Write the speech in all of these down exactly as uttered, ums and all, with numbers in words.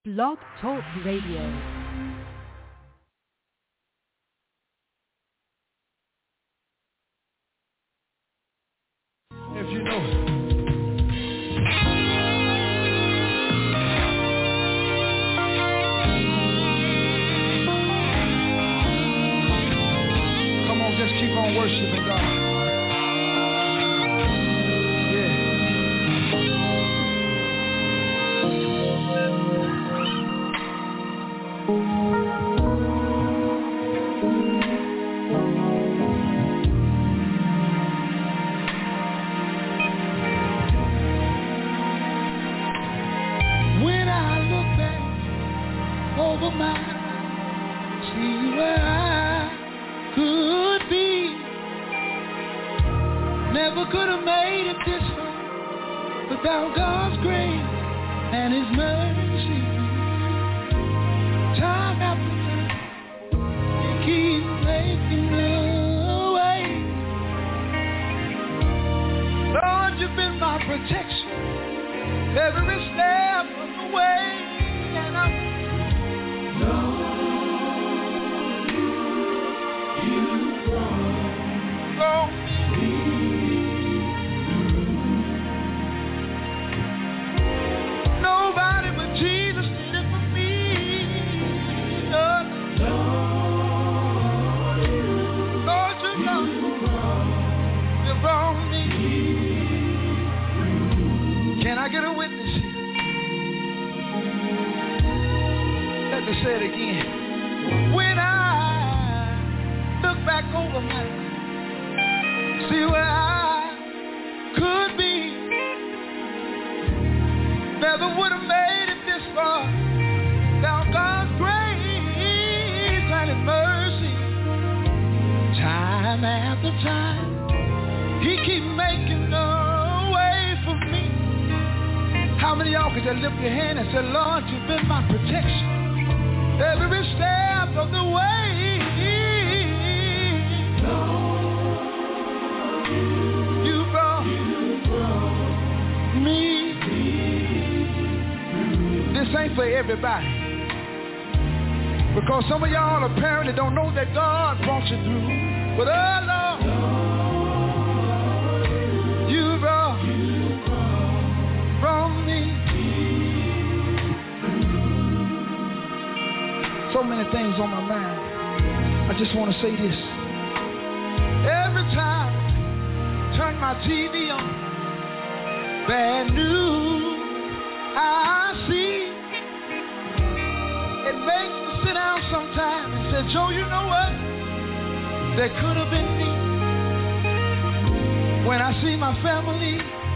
Blog Talk Radio. If you know it. Come on, just keep on worshiping God. Over my, see where I could be. Never could have made it this far without God's grace and His mercy. Time after time, He keeps making a way. Lord, You've been my protection every step of the way, and I'm nobody but Jesus did it for me. Lord, Lord, you know you brought me. Can I get a witness here? Let me say it again. When I look back over my life, see where I could be, never would have made it this far without God's grace and His mercy. Time after time, He keeps making a way for me. How many of y'all could just lift your hand and say, Lord, You've been my protection every step of the way. Lord, You brought, you brought me. This ain't for everybody, because some of y'all apparently don't know that God brought you through. But oh Lord, Lord You brought, you brought from me. So many things on my mind. I just want to say this. Every time I turn my T V on, bad news I see. It makes me sit down sometime and say, Joe, you know what? That could have been me. When I see my family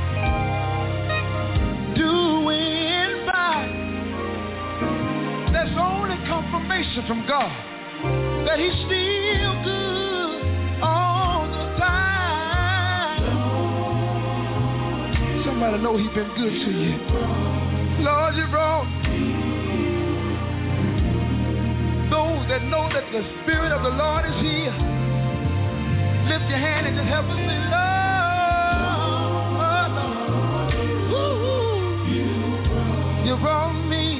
doing fine, that's only confirmation from God that He's still good all the time. Somebody know He's been good to you. Lord, You brought those that know that the Spirit of the Lord is here. Lift your hand and just help us say, Lord, You brought me.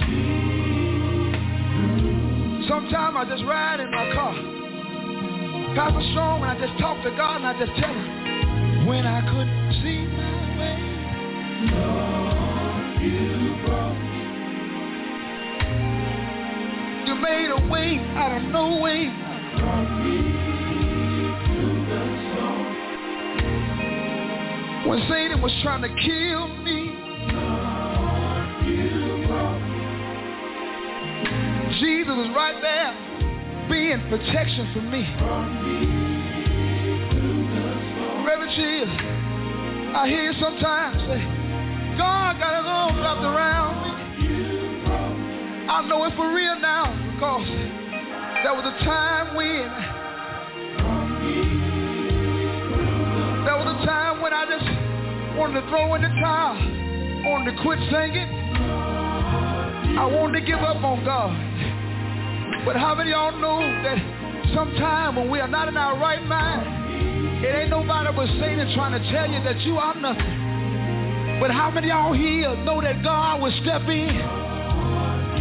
Sometimes I just ride in my car, Pastor Strong, and I just talk to God and I just tell Him when I couldn't see my way. Lord, You brought me. You made a way out of no way. Brought me through the storm. When Satan was trying to kill me, Lord, You brought me. Jesus was right there, being protection for me. Reverend Shields, I hear you sometimes say, God got His arms wrapped around me. I know it for real now, because there was a time when, there was a time when I just wanted to throw in the towel, wanted to quit singing. I wanted to give up on God. But how many of y'all know that sometime when we are not in our right mind, it ain't nobody but Satan trying to tell you that you are nothing. But how many of y'all here know that God will step in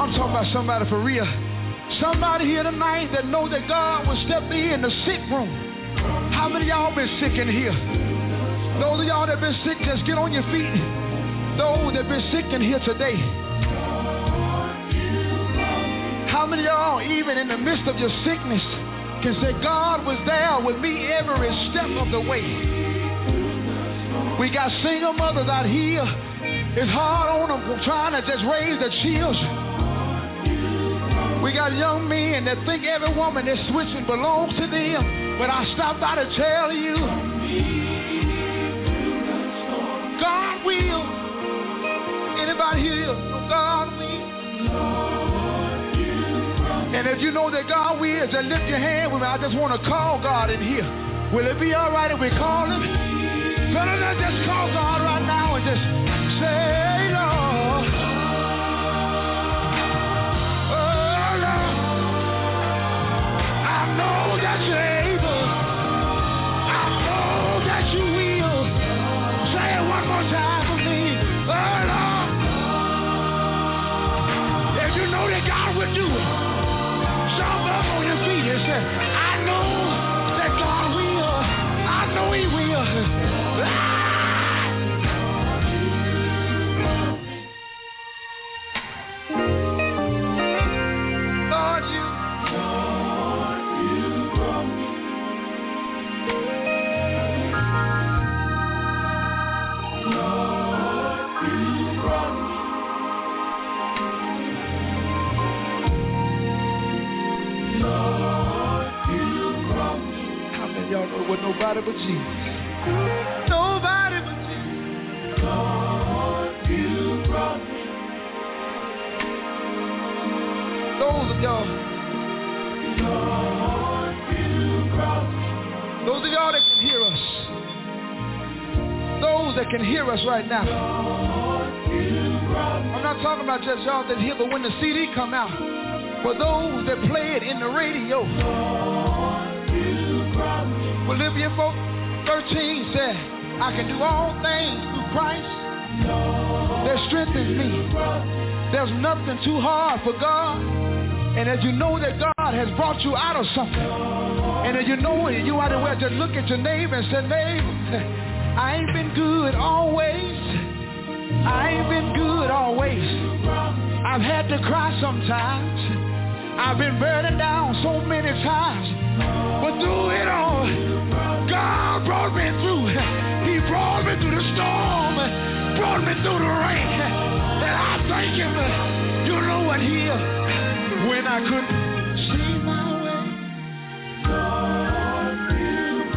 I'm talking about somebody for real. Somebody here tonight that know that God will step in the sick room. How many of y'all been sick in here? Those of y'all that been sick, just get on your feet. Those that been sick in here today. How many of y'all, even in the midst of your sickness, can say, God was there with me every step of the way? We got single mothers out here. It's hard on them trying to just raise their children. We got young men that think every woman they're switching belongs to them. But I stopped by to tell you, God will. Anybody here? God will. And if you know that God will, just lift your hand with me. I just want to call God in here. Will it be all right if we call him? So let's just call God right now and just say, Lord. Oh, Lord. I know that you're able. I know that you will. Say it one more time for me. Oh, Lord. If you know that God will do it, jump up on your feet and say, I know that God will. I know he will. Ah! Lord, you. Lord, you brought me. Lord, you brought me. Lord, you brought me. How many of y'all know it was nobody but Jesus? Nobody but Jesus. Lord, you brought me. Those of y'all. Lord, you brought me. Those of y'all that can hear us. Those that can hear us right now. Lord, you brought me. I'm not talking about just y'all that hear, but when the C D come out. For those that play it in the radio. Philippians four thirteen said, I can do all things through Christ that strengthens me. There's nothing too hard for God. And as you know that God has brought you out of something, and as you know it, you out of where, just look at your neighbor and say, neighbor, I ain't been good always. I ain't been good always. I've had to cry sometimes. I've been burning down so many times, but through it all, God brought me through. He brought me through the storm, brought me through the rain, and I thank him. You know what, here, when I couldn't see my way, Lord, you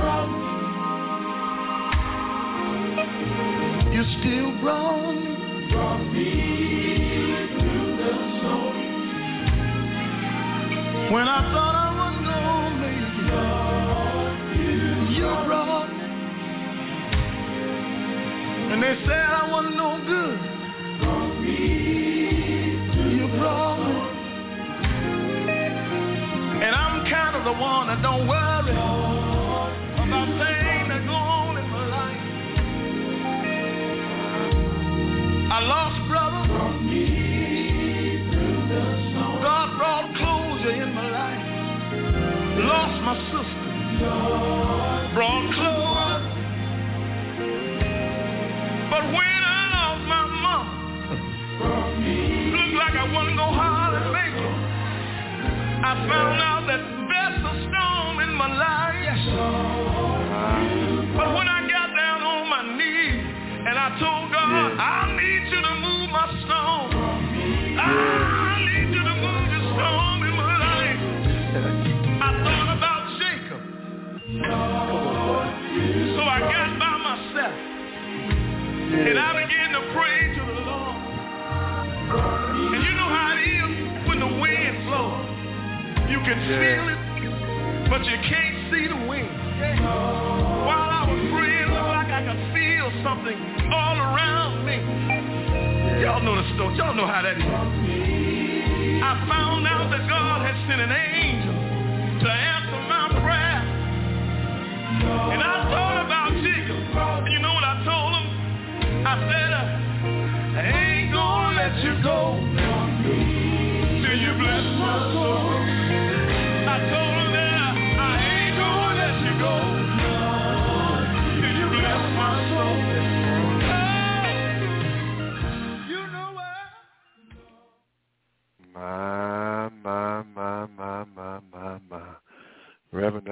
brought me. You still brought me, brought me through the storm. When I thought I wasn't gonna make it, you brought me. And they said I wasn't no good, you brought me. And I'm kind of the one that don't worry about things that go on in my life. I lost brother. God brought closure in my life. Lost my sister, brought closure. But when I lost my mom, looked like I wasn't gonna hardly make it. I found out that that's a storm in my life. Yes. But when I got down on my knees and I told God, I need you to move my storm. I need you to move the storm in my life. I thought about Jacob. So I got by myself. And I began to pray to the Lord. And you know how it is when the wind blows. You can feel it, but you can't see the wind. While I was praying, it looked like I could feel something all around me. Y'all know the story. Y'all know how that is. I found out that God had sent an angel to answer my prayer. And I thought about Jacob. And you know what I told him? I said, I ain't gonna let you go. My, my, my, my, my, my, my. Reverend,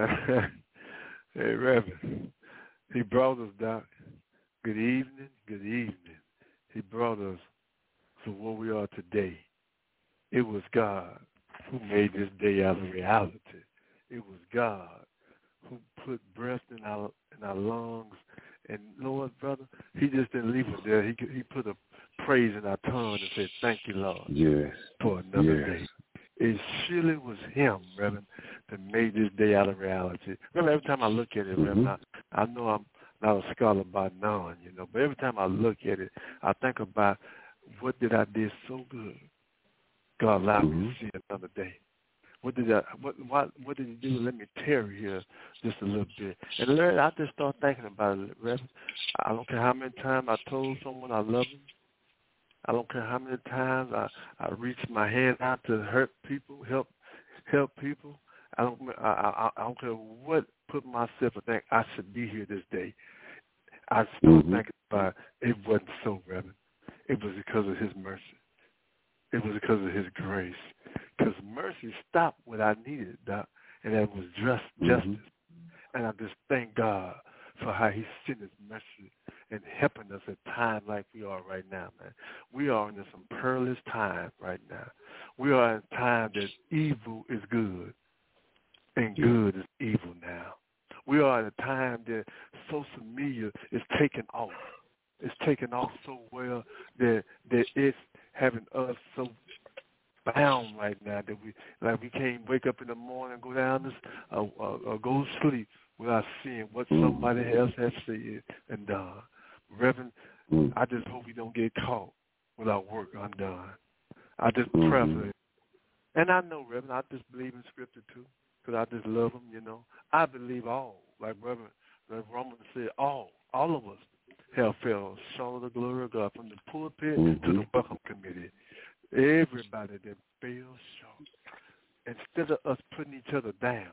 hey, Reverend, he brought us, Doc. Good evening, good evening. He brought us to where we are today. It was God who made this day out of reality. It was God who put breath in our in our lungs. And you know what, brother? He just didn't leave it there. He he put a praise in our tongue and said, "Thank you, Lord, yes, for another yes. day." It surely was Him, Reverend, that made this day out of reality. Remember, every time I look at it, mm-hmm. Reverend, I, I know I'm not a scholar by none, you know, but every time I look at it, I think about what did I did so good. God allowed mm-hmm. me to see another day. What did I? What? What? What did He do? Let me tarry here just a little bit. And Larry, I just start thinking about it, Reverend. I don't care how many times I told someone I love them. I don't care how many times I, I reached my hand out to hurt people, help help people. I don't I, I, I don't care what put myself to think I should be here this day. I still mm-hmm. think about it wasn't so, Reverend. It was because of His mercy. It was because of His grace. Because mercy stopped what I needed, Doc, and that was just justice. Mm-hmm. And I just thank God for how He sent His mercy and helping us at times like we are right now, man. We are in some perilous time right now. We are in a time that evil is good and good is evil now. We are at a time that social media is taking off. It's taking off so well that that it's having us so bound right now that we like we can't wake up in the morning and go down this uh, uh, or go to sleep without seeing what somebody else has said and done. Reverend, mm. I just hope we don't get caught with our work undone. I just mm-hmm. pray for it. And I know, Reverend, I just believe in Scripture too, because I just love them, you know. I believe all, like Reverend, like Romans said, all, all of us have fell short of the glory of God, from the pulpit mm-hmm. to the welcome committee. Everybody that fell short. Instead of us putting each other down,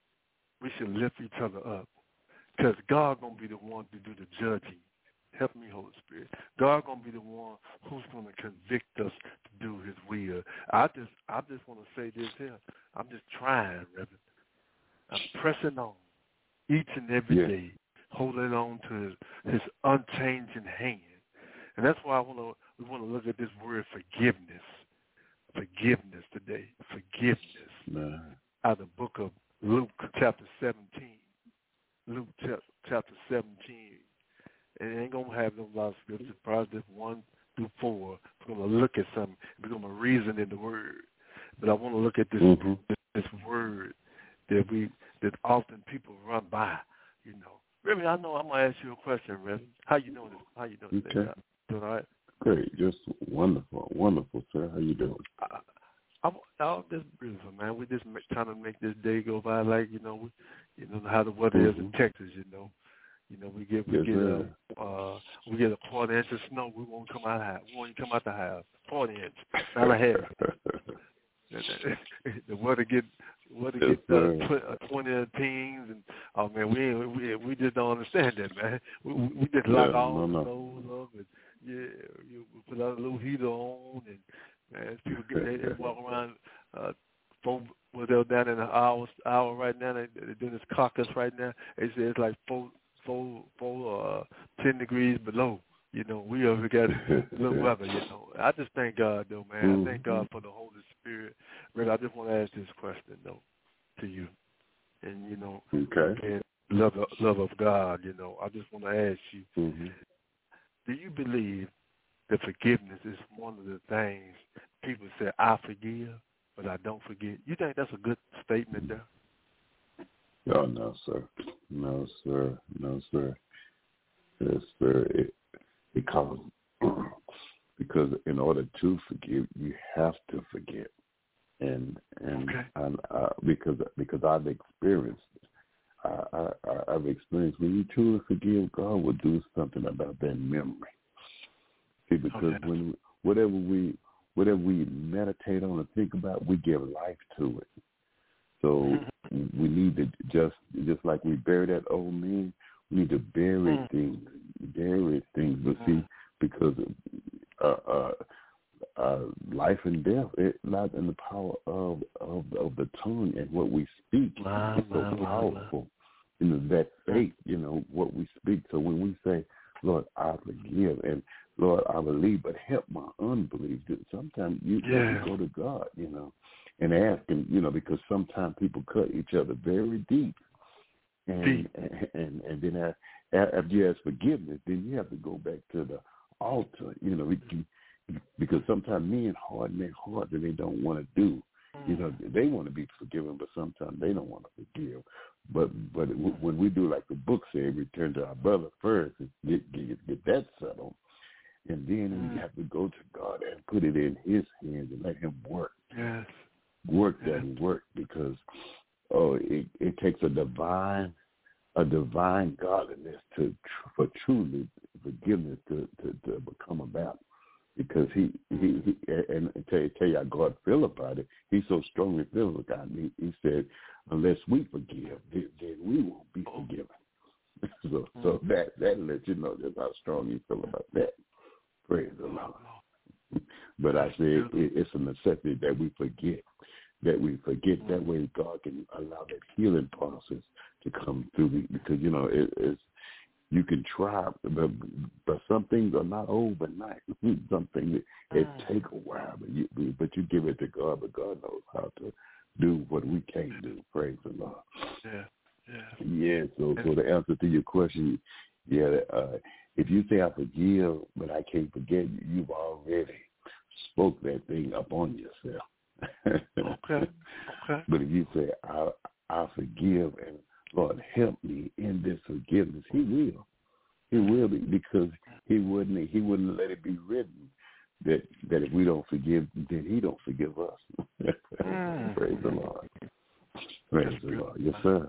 we should lift each other up, because God going to be the one to do the judging. Help me, Holy Spirit. God going to be the one who's going to convict us to do His will. I just I just want to say this here. I'm just trying, Reverend. I'm pressing on each and every yeah. day, holding on to His, his unchanging hand. And that's why I want to we want to look at this word forgiveness. Forgiveness today. Forgiveness. Man. Out of the book of Luke chapter seventeen. Luke chapter seventeen. And it ain't going to have no lot of scriptures, probably just one through four. We're going to look at something. We're going to reason in the word. But I want to look at this, mm-hmm. this this word that we that often people run by, you know. Reverend, I know I'm going to ask you a question, Reverend. How you doing? How you doing today? Okay. Doing all right? Great. Just wonderful. Wonderful, sir. How you doing? I, I, I, just beautiful, man. We just make, trying to make this day go by like, you know, we, you know how the weather mm-hmm. is in Texas, you know. You know, we get we yes, get a uh, we get a quarter inch of snow. We won't come out of the house. We won't come out the house. Forty inch, not a half. The weather get weather yes, get uh, tw- uh, twenty teens, and oh man, we ain't, we we just don't understand that, man. We we just lock yeah, all no, the doors no. up, and yeah, you we put a little heater on, and man, people get they, they walk around. Uh, four, well, they're down in an hour hour right now. They, they're doing this caucus right now. They say it's like four. Four, four, uh, ten degrees below. You know, we over got a little weather. You know, I just thank God, though, man. Mm-hmm. I thank God for the Holy Spirit. Red, I just want to ask this question, though, to you, and you know, okay, and love, love of God. You know, I just want to ask you: mm-hmm. do you believe that forgiveness is one of the things people say, "I forgive, but I don't forget"? You think that's a good statement, there? Oh, no, sir. No, sir. No, sir. Yes, sir. It, because, because in order to forgive, you have to forget. And and, okay. and uh, because because I've experienced I, I, I've experienced when you truly forgive, God will do something about that memory. See, because okay. when whatever we whatever we meditate on and think about, we give life to it. So we need to just, just like we bury that old man, we need to bury mm. things, bury things. But see, because uh, uh, uh, life and death. It lies in the power of, of of the tongue and what we speak. Wow, It's so wow, powerful. wow. You know, that faith, you know, what we speak. So when we say, Lord, I forgive, and Lord, I believe, but help my unbelief. Sometimes you, Yeah. you go to God, you know, and ask him, you know, because sometimes people cut each other very deep. And, deep. and, and, and then after you ask forgiveness, then you have to go back to the altar, you know, we can, because sometimes men harden their heart that they don't want to do. You know, they want to be forgiven, but sometimes they don't want to forgive. But but when we do like the book said, return to our brother first and get, get, get that settled. And then mm. you have to go to God and put it in his hands and let him work. Yes. Work yes. that work because oh, it, it takes a divine a divine godliness to for truly forgiveness to, to, to become about. Because he, he, he and tell you, tell you how God feel about it. He so strongly feels about it. He, he said, unless we forgive, then, then we won't be forgiven. so so that, that lets you know just how strong he feel about that. Praise the Lord. But I say it, it's a necessity that we forget, that we forget. That way God can allow that healing process to come through. Because, you know, it, it's, you can try, but, but some things are not overnight. Some things, it mm. take a while, but you, but you give it to God, but God knows how to do what we can't do. Praise the Lord. Yeah, yeah. Yeah, so, so the answer to your question, yeah, uh, if you say I forgive, but I can't forget, you've already spoke that thing up on yourself. Okay, okay. But if you say, I, I forgive and Lord, help me in this forgiveness. He will. He will be, because he wouldn't he wouldn't let it be written that that if we don't forgive, then he don't forgive us. mm. Praise the Lord. Praise that's the beautiful. Lord. Yes, sir.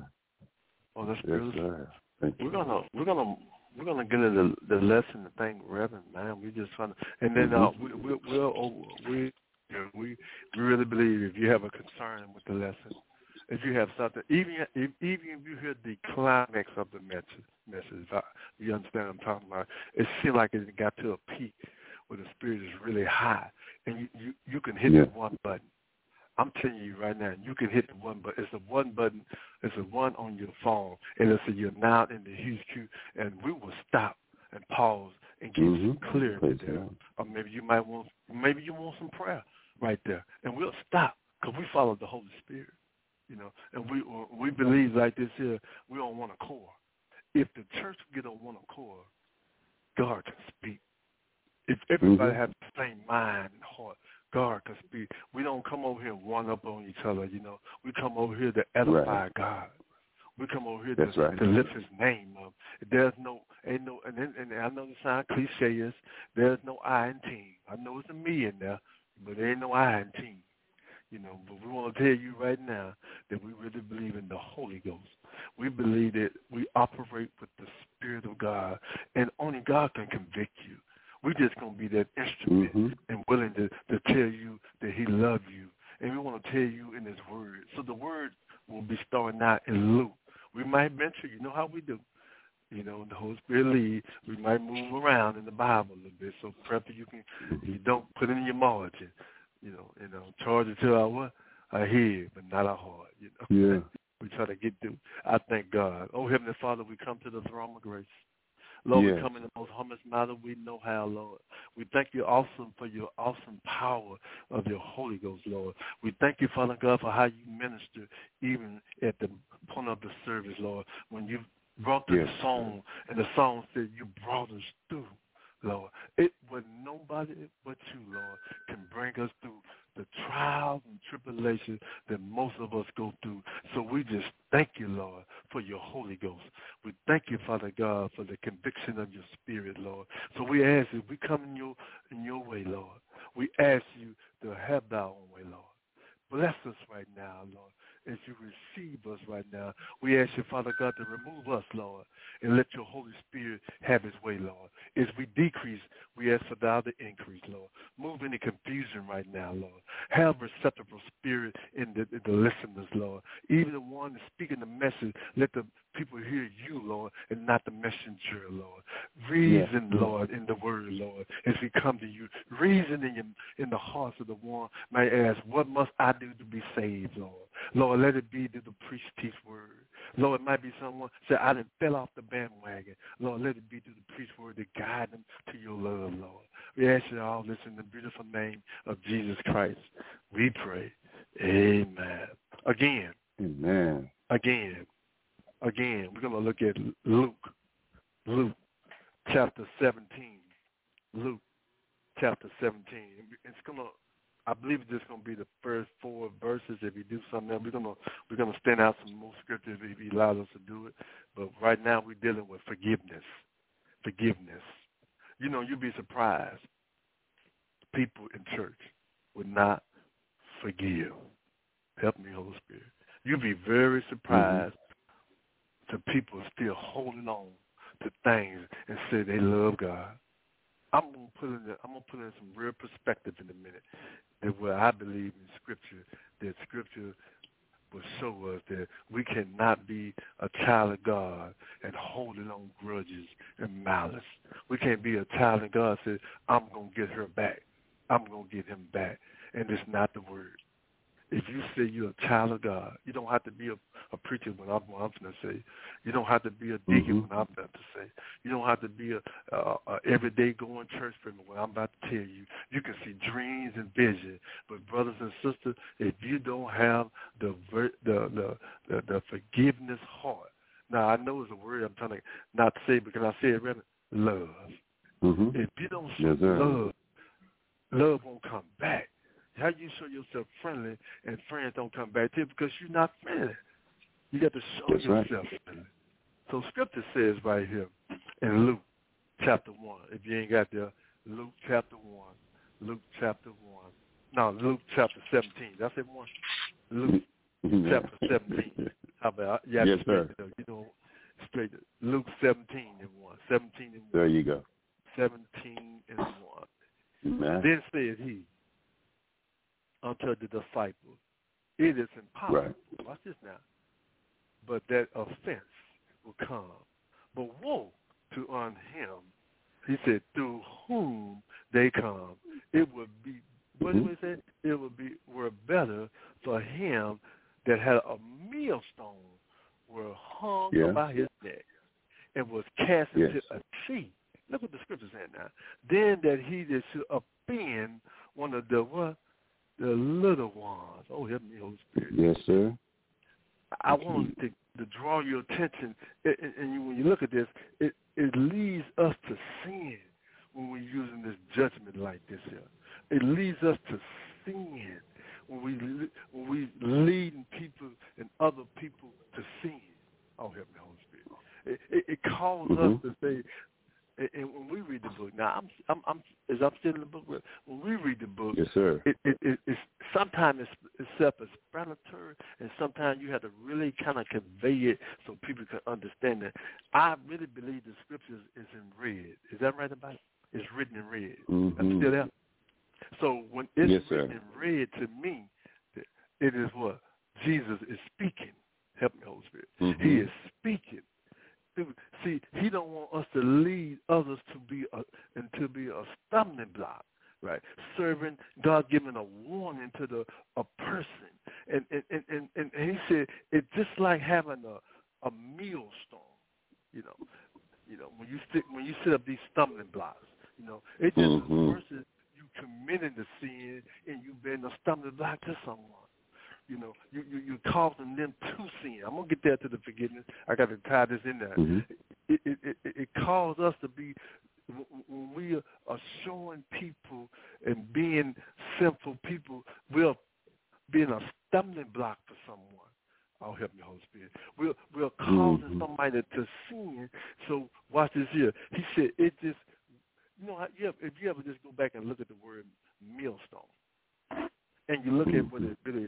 Oh, that's yes, beautiful. Sir. Thank we're you. gonna we're gonna we're gonna get into the, the lesson to thank Reverend, man. We just trying to, and then mm-hmm. uh, we we we'll, we we we really believe if you have a concern with the lesson. If you have something, even if even if you hear the climax of the message, message, you understand what I'm talking about. It seems like it got to a peak where the spirit is really high, and you you, you can hit yeah. the one button. I'm telling you right now, you can hit the one button. It's a one button. It's a one on your phone, and it'll say you're now in the huge queue, and we will stop and pause and give mm-hmm. you some clarity there. Yeah. Or maybe you might want, maybe you want some prayer right there, and we'll stop because we follow the Holy Spirit. You know, and we we believe like this here, we don't want a core. If the church get on one accord, God can speak. If everybody mm-hmm. has the same mind and heart, God can speak. We don't come over here and one up on each other, you know. We come over here to edify right. God. We come over here That's to, right. to lift his name up. There's no, ain't no, and, then, and I know the sound cliche is, there's no I in team. I know it's a me in there, but there ain't no I in team. You know, but we want to tell you right now that we really believe in the Holy Ghost. We believe that we operate with the Spirit of God, and only God can convict you. We're just going to be that instrument mm-hmm. and willing to, to tell you that he loves you. And we want to tell you in his word. So the word will be starting out in Luke. We might venture, you know how we do. You know, the Holy Spirit lead. We might move around in the Bible a little bit. So prefer you can, you don't put it in your margin. You know, you know, charge it to our what? Our head, but not our heart. You know, yeah. we try to get through. I thank God. Oh, Heavenly Father, we come to the throne of grace. Lord, yes. we come in the most humblest manner we know how, Lord. We thank you awesome for your awesome power of your Holy Ghost, Lord. We thank you, Father God, for how you minister even at the point of the service, Lord, when you brought through yes. the song, and the song said you brought us through. Lord, it was nobody but you, Lord, can bring us through the trials and tribulations that most of us go through. So we just thank you, Lord, for your Holy Ghost. We thank you, Father God, for the conviction of your Spirit, Lord. So we ask you, we come in your in your way, Lord. We ask you to have thy own way, Lord. Bless us right now, Lord. as you receive us right now. We ask you, Father God, to remove us, Lord, and let your Holy Spirit have his way, Lord. As we decrease, we ask for thou to increase, Lord. Move any confusion right now, Lord. Have receptible spirit in the, in the listeners, Lord. Even the one speaking the message, let the people hear you, Lord, and not the messenger, Lord. Reason, yeah. Lord, in the word, Lord, as we come to you. Reason in, your, in the hearts of the one may ask, what must I do to be saved, Lord? Lord, let it be to the preach, teach word. Lord, it might be someone say, I didn't fell off the bandwagon. Lord, let it be to the preach word to guide them to your love, Lord. We ask you all this in the beautiful name of Jesus Christ. We pray. Amen. Again. Amen. Again. Again, we're going to look at Luke. Luke chapter seventeen. Luke chapter seventeen. It's going to I believe it's just going to be the first four verses. If you do something else, we're going to we're going to stand out some more scriptures if he allows us to do it. But right now we're dealing with forgiveness. Forgiveness. You know, you'd be surprised. People in church would not forgive. Help me, Holy Spirit. You'd be very surprised mm-hmm. to people still holding on to things and say they love God. I'm gonna put in the, I'm gonna put in some real perspective in a minute. That where I believe in Scripture, that Scripture will show us that we cannot be a child of God and holding on grudges and malice. We can't be a child of God and say, I'm gonna get her back. I'm gonna get him back, and it's not the word. If you say you're a child of God, you don't have to be a, a preacher when I'm, what I'm going to say. You don't have to be a deacon mm-hmm. when I'm about to say. You don't have to be a, a, a everyday going church person when I'm about to tell you. You can see dreams and vision, but brothers and sisters, if you don't have the the the the, the forgiveness heart. Now I know it's a word I'm trying to not say, but can I say it rather? Love. Mm-hmm. If you don't show yes, love, love won't come back. How do you show yourself friendly and friends don't come back to you? Because you're not friendly. You got to show That's yourself right. friendly. So Scripture says right here in Luke chapter one, if you ain't got there, Luke chapter one, Luke chapter one. No, Luke chapter seventeen. Did I say one? Luke chapter seventeen. How about you have yes, to straight sir. it up. You know, straight it. Luke seventeen and one. seventeen and one. There you go. seventeen and one. Man. Then said he unto the disciples, it is impossible. Right. Watch this now. But that offense will come. But woe to on him, he said, through whom they come. It would be, what mm-hmm. did we say? It would be, were better for him that had a millstone were hung yeah. about his neck and was cast yes. into a sea. Look what the scripture saying now. Then that he that should offend one of the what? The little ones. Oh, help me, Holy Spirit. Yes, sir. I want to, to draw your attention, and, and you, when you look at this, it, it leads us to sin when we're using this judgment like this here. It leads us to sin when we when we leading people and other people to sin. Oh, help me, Holy Spirit. It, it, it calls mm-hmm. us to say. And when we read the book, now I'm, I'm, I'm, as I'm still in the book, when we read the book, yes, sir. It, it, it, it's sometimes it's, it's self-explanatory, and sometimes you have to really kind of convey it so people can understand it. I really believe the scriptures is in red. Is that right about it? It's written in red. Mm-hmm. I'm still there. So when it's yes, written sir. in red, to me, it is what Jesus is speaking. Help me, Holy Spirit. Mm-hmm. He is speaking. See, he don't want us to lead others to be a, and to be a stumbling block, right? Serving, God giving a warning to the a person, and and and, and, and he said it's just like having a, a millstone, you know, you know when you sit when you set up these stumbling blocks, you know, it just mm-hmm. versus you committing the sin and you being a stumbling block to someone. You know, you, you, you're causing them to sin. I'm going to get there to the forgiveness. I got to tie this in there. Mm-hmm. It, it, it, it calls us to be, when we are showing people and being sinful people, we're being a stumbling block for someone. Oh, help me, Holy Spirit. We're, we're causing mm-hmm. somebody to sin. So watch this here. He said it just, you know, if you ever just go back and look at the word millstone, and you look mm-hmm. at what it really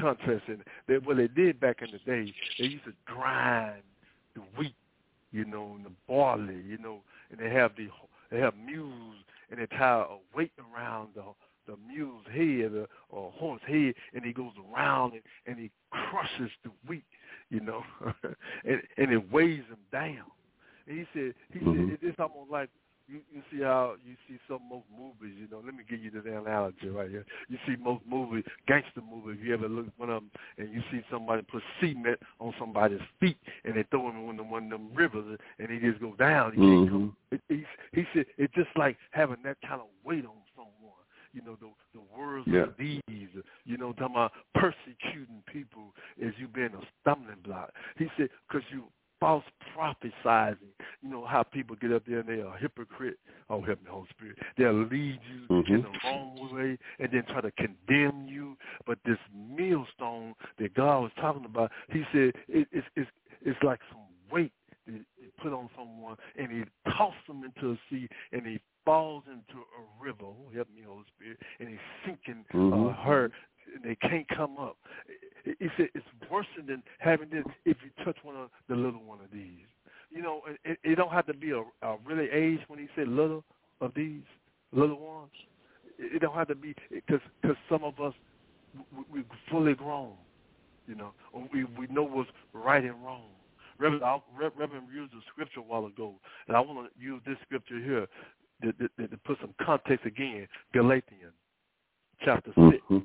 contrast in that. What they did back in the day, they used to grind the wheat, you know, and the barley, you know, and they have the they have mules and they tie a weight around the the mule's head or, or horse head, and he goes around and, and he crushes the wheat, you know, and, and it weighs him down. And he said, he mm-hmm. said, it's almost like you, you see how you see some most movies, you know. Let me give you this analogy right here. You see most movies, gangster movies. If you ever look at one of them and you see somebody put cement on somebody's feet and they throw him in one of, one of them rivers and he just goes down. He mm-hmm. can't come. It, he, he said it's just like having that kind of weight on someone. You know, the the words yeah. of these, you know, talking about persecuting people as you being a stumbling block. He said, because you false prophesizing, you know, how people get up there and they are a hypocrite. Oh, help me, Holy Spirit. They'll lead you mm-hmm. in the wrong way and then try to condemn you. But this millstone that God was talking about, he said, it, it's, it's, it's like some weight that he put on someone and he tossed them into a sea and he falls into a river. Oh, help me, Holy Spirit. And he's sinking mm-hmm. uh, her, and they can't come up. He said it's worse than having this if you touch one of the little one of these. You know, it, it don't have to be a, a really age when he said little of these, little ones. It don't have to be, because some of us, we, we fully grown, you know. We, we know what's right and wrong. Reverend, Reverend used a scripture a while ago, and I want to use this scripture here To, to, to put some context again. Galatians chapter six. Mm-hmm.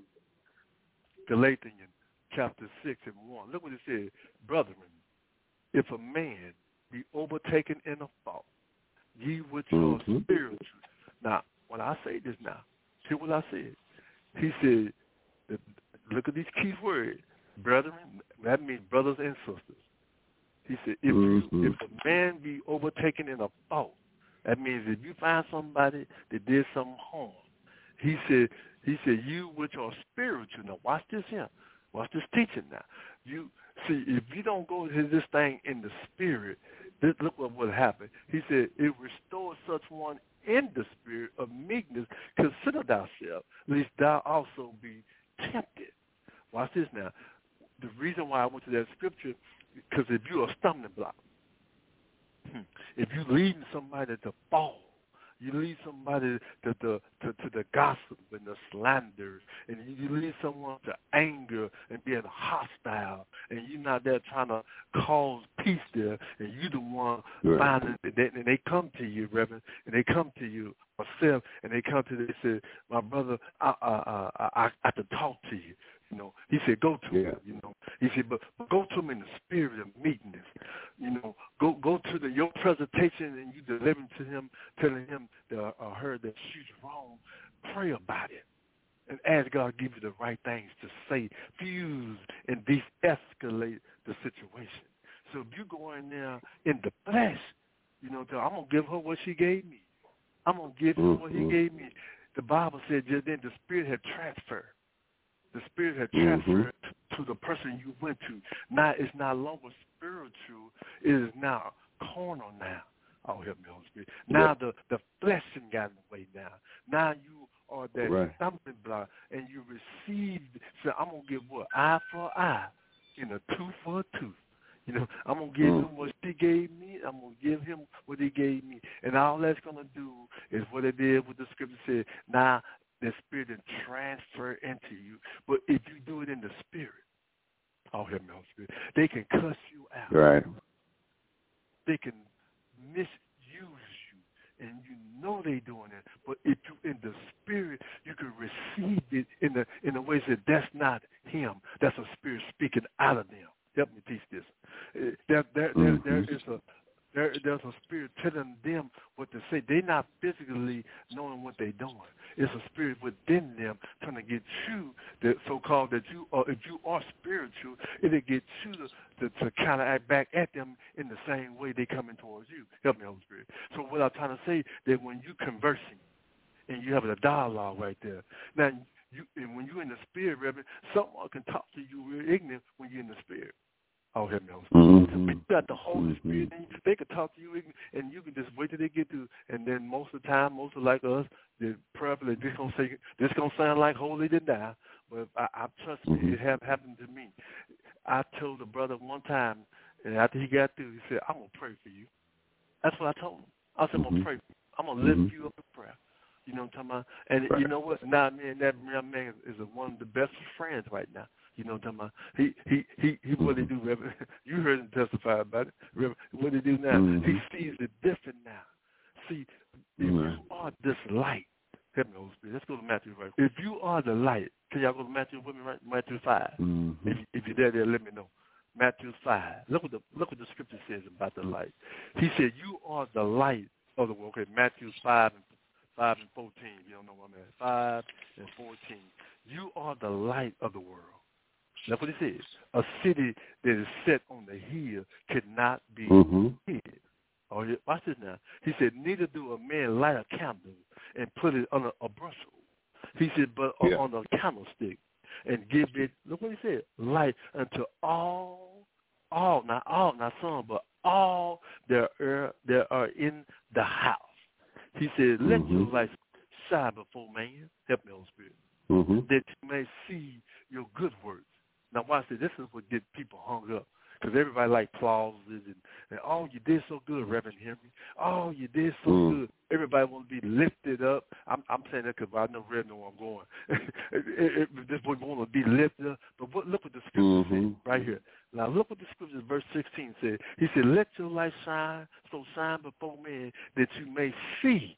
Galatians chapter six and one. Look what it says. Brethren, if a man be overtaken in a fault, ye which mm-hmm. are spiritual. Now, when I say this now, hear what I said. He said, look at these key words. Brethren, that means brothers and sisters. He said, if, mm-hmm. you, if a man be overtaken in a fault, that means if you find somebody that did some harm, he said, he said, you which are spiritual. Now, watch this here. Watch this teaching now. You see, if you don't go to this thing in the spirit, this, look what will happen. He said, it restores such one in the spirit of meekness. Consider thyself, lest thou also be tempted. Watch this now. The reason why I went to that scripture, because if you're a stumbling block, if you leading somebody to fall, you lead somebody to the to, to the gossip and the slander, and you lead someone to anger and being hostile, and you're not there trying to cause peace there, and you the one right. finding it, and they come to you, Reverend, and they come to you, myself, and they come to you, they say, my brother, I I I, I, I have to talk to you. You know, he said, go to yeah. him, you know. He said, but, but go to him in the spirit of meekness. You know, go go to the your presentation and you delivering to him, telling him that I heard that she's wrong. Pray about it and ask God to give you the right things to say. Fuse and de-escalate the situation. So if you go in there in the flesh, you know, I'm going to give her what she gave me. I'm going to give him mm-hmm. what he gave me. The Bible said just then the spirit had transferred. The spirit had transferred mm-hmm. to the person you went to. Now it's no longer spiritual. It is now carnal now. Oh, help me, Holy Spirit. Now yep. the, the flesh has gotten away now. Now you are that right. stumbling block, and you received, so I'm going to give what? Eye for eye, you know, tooth for a tooth. You know, I'm going to give mm. him what she gave me. I'm going to give him what he gave me. And all that's going to do is what it did, what the scripture said. Now, the spirit and transfer into you. But if you do it in the spirit, oh, help me, Holy Spirit, they can cuss you out. Right. They can misuse you, and you know they doing it. But if you in the spirit, you can receive it in the in the ways that that's not him. That's a spirit speaking out of them. Help me teach this. There, there, mm-hmm. there, there is a there, there's a spirit telling them what to say. They're not physically knowing what they're doing. It's a spirit within them trying to get you, the so-called that you are. If you are spiritual, it'll get you to, to, to counteract back at them in the same way they coming towards you. Help me, Holy Spirit. So what I'm trying to say, that when you conversing and you having a dialogue right there, now you and when you're in the spirit, Reverend, someone can talk to you real ignorant when you're in the spirit. Oh, help me, Holy Spirit. Mm-hmm. But you got the Holy Mm-hmm. Spirit, and they could talk to you, and you can just wait till they get to. And then most of the time, most of like us, they're probably just gonna say this gonna sound like holy to die. But I, I trust me, Mm-hmm. it have happened to me. I told a brother one time, and after he got through, he said, "I'm gonna pray for you." That's what I told him. I said, "I'm Mm-hmm. gonna pray for you. I'm gonna lift Mm-hmm. you up in prayer." You know what I'm talking about? And Right. you know what? Now, man, that young man is one of the best friends right now. You know what I'm talking about? He he he he. What he do, Reverend? You heard him testify about it, Reverend. What he do now? Mm-hmm. He sees it different now. See, if Mm-hmm. you are this light, help me, Holy Spirit. Let's go to Matthew right. If you are the light, can y'all go to Matthew with me right? Matthew five. Mm-hmm. If if you're there, there, let me know. Matthew five. Look what the look what the scripture says about the light. He said, "You are the light of the world." Okay, Matthew five and five and fourteen. You don't know what I'm at. Five and fourteen. You are the light of the world. That's what he says. A city that is set on the hill cannot be Mm-hmm. hid. Oh, yeah, watch this now. He said, "Neither do a man light a candle and put it on a, a bushel." He said, "But Yeah. on a candlestick, and give it." Look what he said. "Light unto all, all, not all, not some, but all that are that are in the house." He said, "Let Mm-hmm. your light shine before man." Help me, Holy Spirit. Mm-hmm. That you may see your good works. Now watch this. This is what get people hung up. Because everybody like clauses and, and, "Oh, you did so good, Reverend Henry. Oh, you did so Mm. good." Everybody want to be lifted up. I'm, I'm saying that because I know Reverend know where I'm going. it, it, this boy want to be lifted up. But what, look what the scripture Mm-hmm. says right here. Now look what the scripture, verse sixteen says. He said, "Let your light shine, so shine before men, that you may see."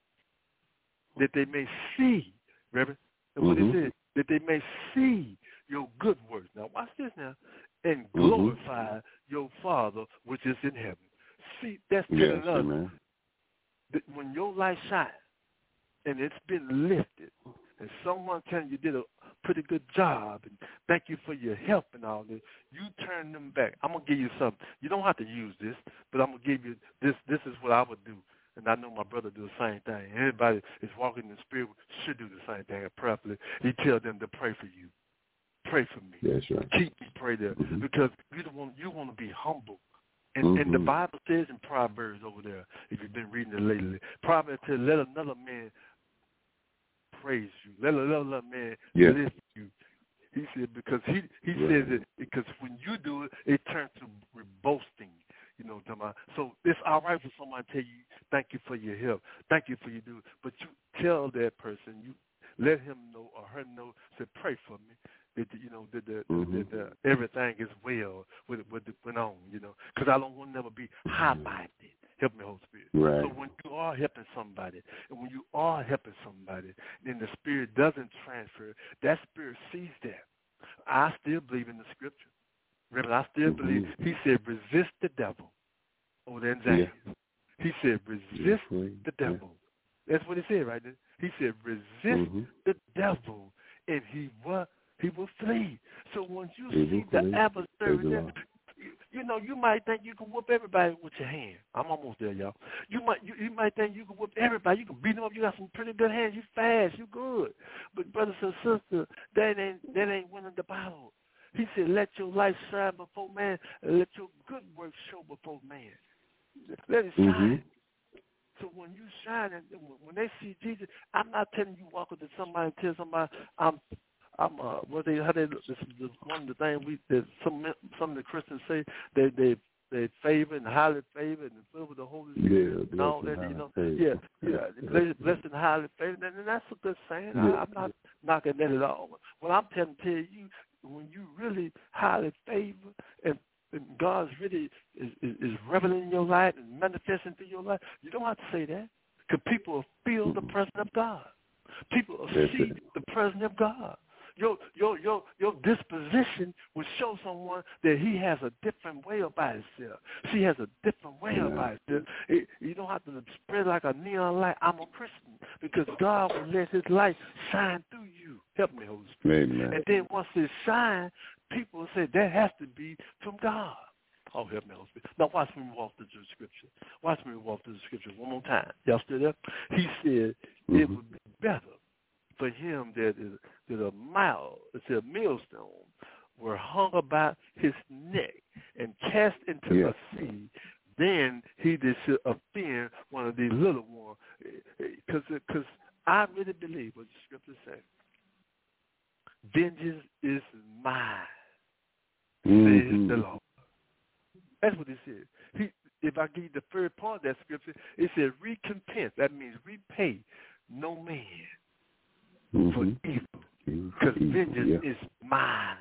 That they may see, Reverend. And what Mm-hmm. it says, that they may see your good works. Now watch this now. And glorify mm-hmm. your Father which is in heaven. See, that's telling Yes, us amen. that when your light shines and it's been lifted, and someone telling you did a pretty good job and thank you for your help and all this, you turn them back. I'm going to give you something. You don't have to use this, but I'm going to give you this. This is what I would do. And I know my brother do the same thing. Anybody is walking in the Spirit should do the same thing properly. He tells them to pray for you. Pray for me. Yes, right. Keep me pray there. Mm-hmm. Because you don't want you want to be humble. And, mm-hmm. and the Bible says in Proverbs over there, if you've been reading it lately, Proverbs says, "Let another man praise you. Let another man yeah. lift you." He said, because he, he right. says it, because when you do it, it turns to boasting. You know what I'm talking about? So it's all right for someone to tell you, "Thank you for your help. Thank you for your do." But you tell that person, you let him know or her know, say, "Pray for me." That, you know, that the, mm-hmm. the, the, the, everything is well with what went on, you know, because I don't want to never be highlighted. Help me, Holy Spirit. Right. So when you are helping somebody, and when you are helping somebody, then the Spirit doesn't transfer. That Spirit sees that. I still believe in the Scripture. Remember, I still mm-hmm. believe. He said, "Resist the devil." Over there in James. Yeah. He said, "Resist mm-hmm. the devil." Yeah. That's what he said right there. He said, "Resist mm-hmm. the devil, and he what? He will flee." So once you he see the adversary, there, you, you know, you might think you can whoop everybody with your hand. I'm almost there, y'all. You might you, you might think you can whoop everybody. You can beat them up. You got some pretty good hands. You fast. You good. But brothers and sisters, that ain't that ain't winning the battle. He said, "Let your light shine before man, and let your good works show before man." Let it shine. Mm-hmm. So when you shine, and when they see Jesus, I'm not telling you walk up to somebody and tell somebody, "I'm." I'm uh, what they how they this is one of the things we that some some of the Christians say they they they favor and highly favored and filled with the Holy Spirit yeah, and all that, you know, yeah, yeah, blessed, blessed and highly favored, and that's a good saying. Yeah. I, I'm not knocking that at all. What I'm telling tell you, when you really highly favored and and God's really is, is, is reveling in your life and manifesting through your life, you don't have to say that, because people will feel the presence of God. People will That's see it. the presence of God. Your your your your disposition will show someone that he has a different way about himself. She has a different way yeah. about herself. It, you don't have to spread like a neon light. I'm a Christian, because God will let his light shine through you. Help me, Holy Spirit. Amen. And then once it shines, people will say that has to be from God. Oh, help me, Holy Spirit. Now watch me walk through the scripture. Watch me walk through the scripture one more time. Y'all still there? He said mm-hmm. it would be better for him that is that a mile, it's a millstone, were hung about his neck and cast into yeah. a sea, then he did should offend one of these little ones. Because I really believe what the scripture says. Vengeance is mine, mm-hmm. says the Lord. That's what he said. He, if I give you the third part of that scripture, it said recompense. That means repay no man mm-hmm. for evil. Because vengeance yeah. is mine,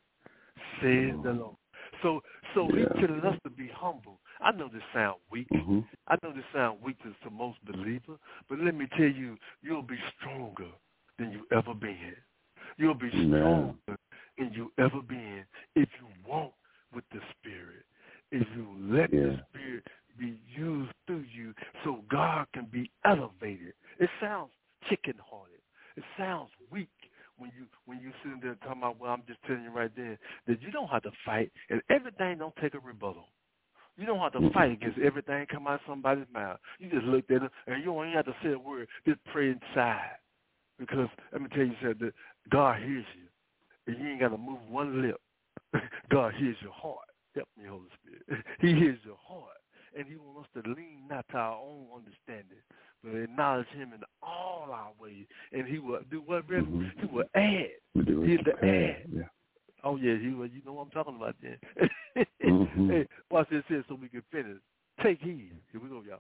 says oh. the Lord. So so yeah. he's telling us to be humble. I know this sounds weak. Mm-hmm. I know this sounds weak to, to most believers, but let me tell you, you'll be stronger than you ever been. You'll be stronger yeah. than you ever been if you walk with the Spirit, if you let yeah. the Spirit be used through you so God can be elevated. It sounds chicken-hearted. It sounds weak when you when you sitting there talking about, well, I'm just telling you right there that you don't have to fight, and everything don't take a rebuttal. You don't have to fight against everything come out of somebody's mouth. You just look at them, and you don't even have to say a word. Just pray inside. Because let me tell you something, that God hears you, and you ain't got to move one lip. God hears your heart. Help me, Holy Spirit. He hears your heart, and he wants us to lean not to our own understanding, but acknowledge him in all our ways, and he will do what, brother? Mm-hmm. He will add. He's the add. Yeah. Oh, yeah, he will. You know what I'm talking about then. mm-hmm. Hey, watch this here so we can finish. Take heed. Here we go, y'all.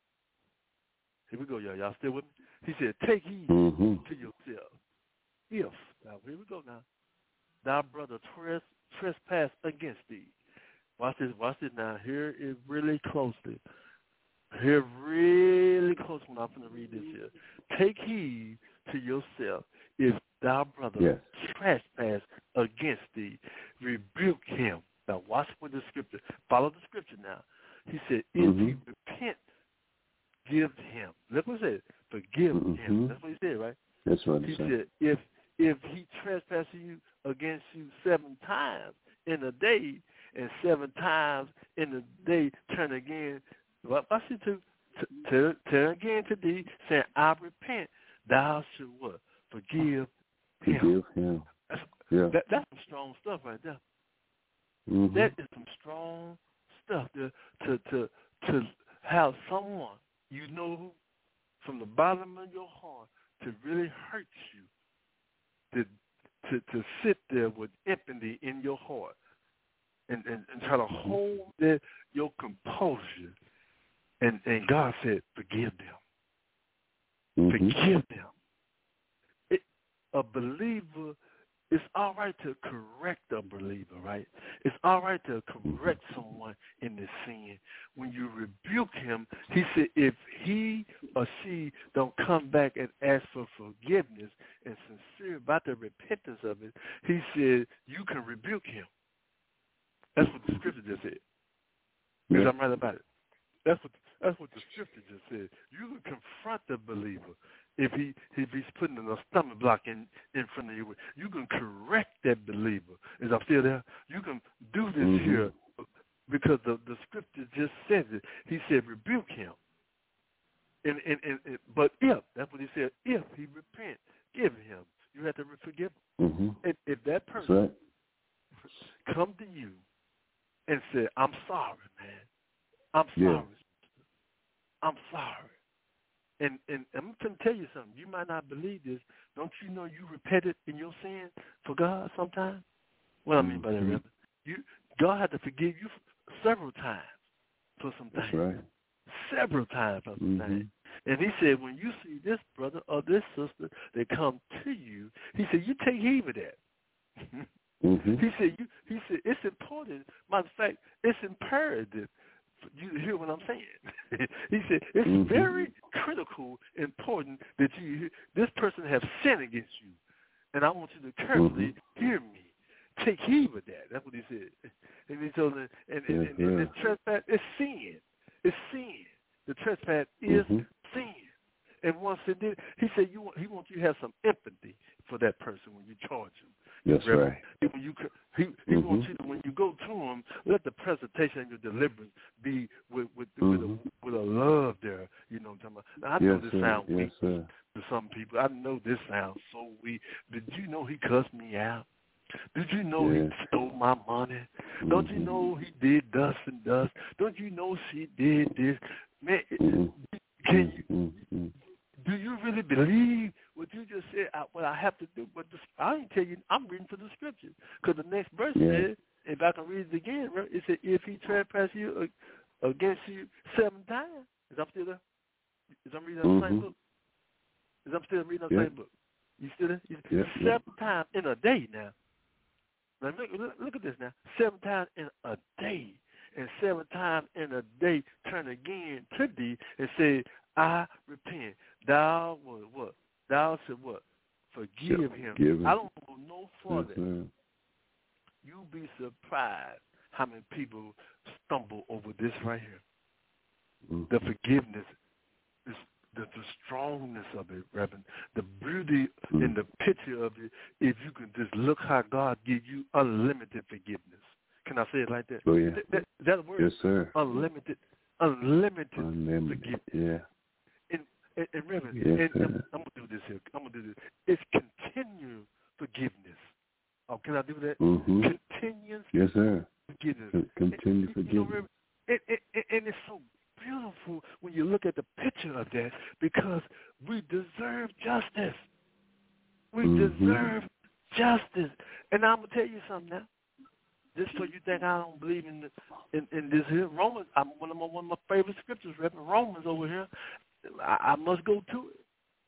Here we go, y'all. Y'all still with me? He said, take heed mm-hmm. to yourself. If, now here we go now, thy brother tres, trespass against thee. Watch this, watch this now. Hear it really closely. Hear really close when I'm going to read this here. Take heed to yourself. If thy brother yes. trespass against thee, rebuke him. Now watch with the scripture. Follow the scripture now. He said, if mm-hmm. he repent, give him. Look what he said. Forgive mm-hmm. him. That's what he said, right? That's what he said. said. If if he trespasses you against you seven times in a day, and seven times in a day turn again, what I see to turn, turn again to thee, saying, I repent, thou should what? Forgive him. Forgive him. That's, yeah. that, that's some strong stuff right there. Mm-hmm. That is some strong stuff to to to to have someone you know who, from the bottom of your heart, to really hurt you, to to to sit there with empathy in your heart, and and, and try to hold that your composure. And and God said, forgive them. Mm-hmm. Forgive them. It, a believer, it's all right to correct a believer, right? It's all right to correct someone in the sin. When you rebuke him, he said, if he or she don't come back and ask for forgiveness and sincere about the repentance of it, he said, you can rebuke him. That's what the scripture just said. Because yeah. I'm right about it. That's what that's what the scripture just said. You can confront the believer if he if he's putting a stomach block in, in front of you. You can correct that believer. Is I'm still there? You can do this mm-hmm. here because the, the scripture just says it. He said rebuke him. And, and, and, and but if that's what he said, if he repent, give him. You have to forgive him. Mm-hmm. And if that person right. come to you and say, I'm sorry, man. I'm sorry. Yeah. I'm sorry. And and I'm going to tell you something. You might not believe this. Don't you know you repented in your sin for God sometimes? What mm-hmm. I mean by that, Reverend? You, God had to forgive you several times for some things. That's right. Several times for some mm-hmm. things. And he said, when you see this brother or this sister that come to you, he said, you take heed of that. mm-hmm. He said, you, he said, it's important. Matter of fact, it's imperative. You hear what I'm saying? He said, it's mm-hmm. very critical, important that you this person have sinned against you. And I want you to carefully mm-hmm. hear me. Take heed of that. That's what he said. And he told them, and, and, yes, and, and, and trespass is sin. It's sin. The trespass is mm-hmm. sin. And once it did, he said you want, he wants you to have some empathy for that person when you charge him. That's right. When you, he he mm-hmm. wants you to, when you go to him, let the presentation of your deliverance be with with, mm-hmm. with, a, with a love there. You know what I'm talking about? Now, I know yes, this sir. sounds yes, weak sir. to some people. I know this sounds so weak. Did you know he cussed me out? Did you know yeah. he stole my money? Mm-hmm. Don't you know he did thus and thus? Don't you know she did this? Man, mm-hmm. can you, mm-hmm. do you really believe what you just said? I, what I have to do? But the, I ain't tell you, I'm reading for the scriptures. Because the next verse yeah. says, if I can read it again, right, it said, if he trespass you uh, against you seven times. Is I'm still there? Is I'm reading mm-hmm. the same book? Is I'm still reading the yeah. same book? You still there? You, yeah. seven yeah. times in a day now. Now look, look, look at this now. Seven times in a day. And seven times in a day turn again to thee and say, I repent. Thou was what? Thou should what? Forgive him. Give him. I don't go no further. Yes, You'll be surprised how many people stumble over this right here. mm-hmm. The forgiveness, is the, the strongness of it, Reverend. The beauty mm-hmm. in the picture of it, if you can just look how God gives you unlimited forgiveness. Can I say it like that? Oh, yeah. That, that, that word? Yes, sir. Unlimited, unlimited, Unlimited. forgiveness. Yeah. And, and, and Reverend, yes, and, and I'm going to do this here. I'm going to do this. It's continual forgiveness. Oh, can I do that? Mm-hmm. Continuous yes, sir. forgiveness. Con- continue and, forgiveness. You know, Reverend, it, it, it, and it's so beautiful when you look at the picture of that because we deserve justice. We mm-hmm. deserve justice. And I'm going to tell you something now. Just so you think I don't believe in the, in, in this here. Romans, I'm one of my one of my favorite scriptures, Reverend. Romans over here. I, I must go to it.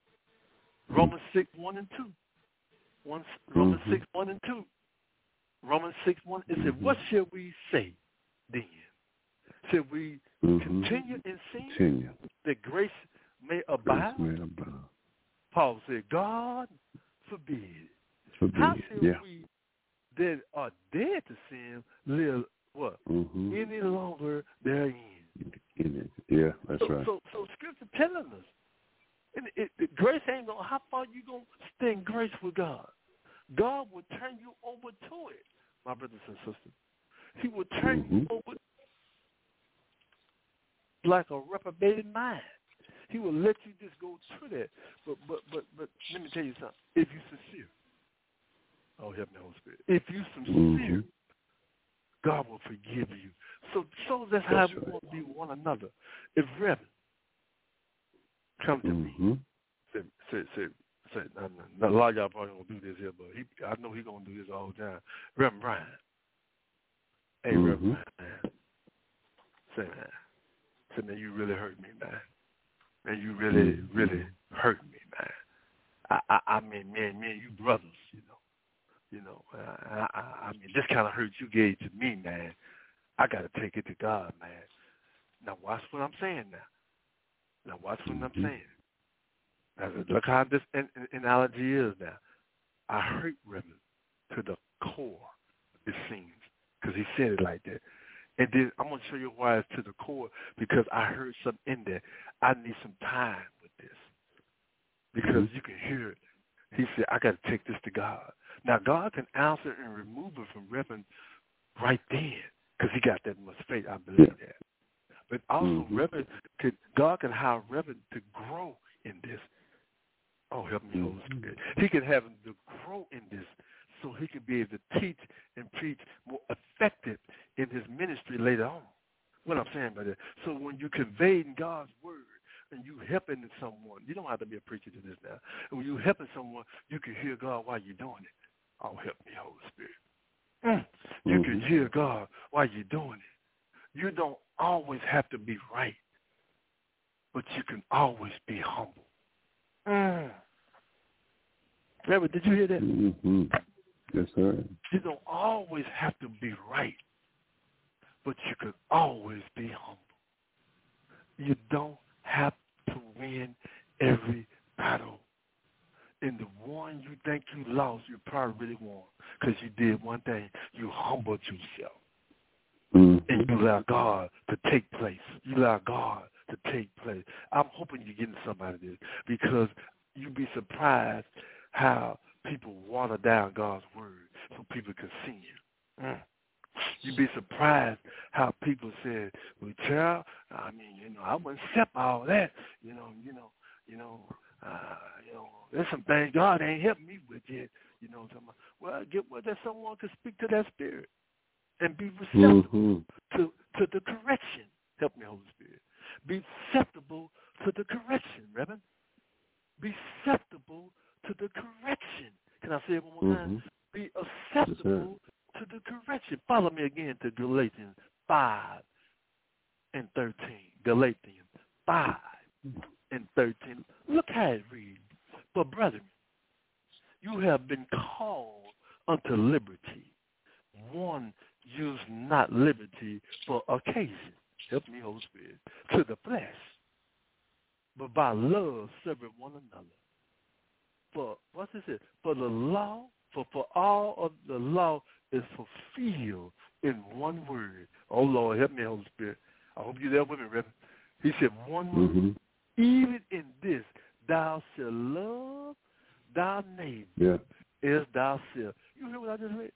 Romans six, one and two. One, Romans mm-hmm. six, one and two. Romans six, one. It said, mm-hmm. what shall we say then? Shall we mm-hmm. continue in sin continue. that grace may abide? Grace may abide. Paul said, God forbid. Forbid. How shall yeah. we that are dead to sin live what? Mm-hmm. Any longer therein. In it. Yeah, that's so, right. So, so Scripture telling us, and it, it, grace ain't gonna. How far you gonna stay in grace with God? God will turn you over to it, my brothers and sisters. He will turn mm-hmm. you over like a reprobated mind. He will let you just go through that. But, but, but, but let me tell you something. If you're sincere. Oh, help me, Holy Spirit. If you're sincere, mm-hmm. God will forgive you. So, so that's, that's how right. we want to be one another. If Reverend come to mm-hmm. me, say, say, say, say, a lot of y'all probably won't do this here, but he, I know he's going to do this all the time. Reverend Brian. Hey, mm-hmm. Reverend Brian. Say, man. Say, man, you really hurt me, man. Man, you really, mm-hmm. really hurt me, man. I, I, I mean, man, man, you brothers, you know. You know, I, I, I mean, this kind of hurt you gave to me, man. I got to take it to God, man. Now, watch what I'm saying now. Now, watch what I'm saying. Now, look how this an, an analogy is now. I hurt Reverend to the core, it seems, because he said it like that. And then I'm going to show you why it's to the core, because I heard something in there. I need some time with this, because mm-hmm. you can hear it. He said, I got to take this to God. Now, God can answer and remove it from Reverend right then, because he got that much faith, I believe that. But also, mm-hmm. Reverend, could, God can have Reverend to grow in this. Oh, help me, Holy Spirit. He can have him to grow in this so he can be able to teach and preach more effective in his ministry later on. What I'm saying by that. So when you convey God's word, and you helping someone, you don't have to be a preacher to this now. And when you helping someone, you can hear God while you're doing it. Oh, help me, Holy Spirit. Mm. You mm-hmm. can hear God while you're doing it. You don't always have to be right, but you can always be humble. Mm. Reverend, did you hear that? Mm-hmm. Yes, sir. You don't always have to be right, but you can always be humble. You don't have to win every battle. And the one you think you lost, you probably really won, because you did one thing. You humbled yourself. Mm-hmm. And you allow God to take place. You allow God to take place. I'm hoping you're getting somebody this, because you'd be surprised how people water down God's word so people can see you. Mm. You'd be surprised how people said, well, child, I mean, you know, I wouldn't accept all that. You know, you know, you know, uh, you know, there's some things God ain't helped me with yet. You know, Well, get where that someone can speak to that spirit and be receptive mm-hmm. to, to the correction. Help me, Holy Spirit. Be acceptable to the correction, Reverend. Be acceptable to the correction. Can I say it one more mm-hmm. time? Be acceptable yes, to the correction. Follow me again to Galatians five and thirteen. Galatians five and thirteen. Look how it reads. But brethren, you have been called unto liberty. One, use not liberty for occasion. Help me, Holy Spirit. To the flesh. But by love, serving one another. For, what's this? For the law, for, for all of the law is fulfilled in one word. Oh, Lord, help me, Holy Spirit. I hope you're there with me, Reverend. He said one word. Mm-hmm. Even in this, thou shalt love thy neighbor yeah. as thyself. You hear what I just read?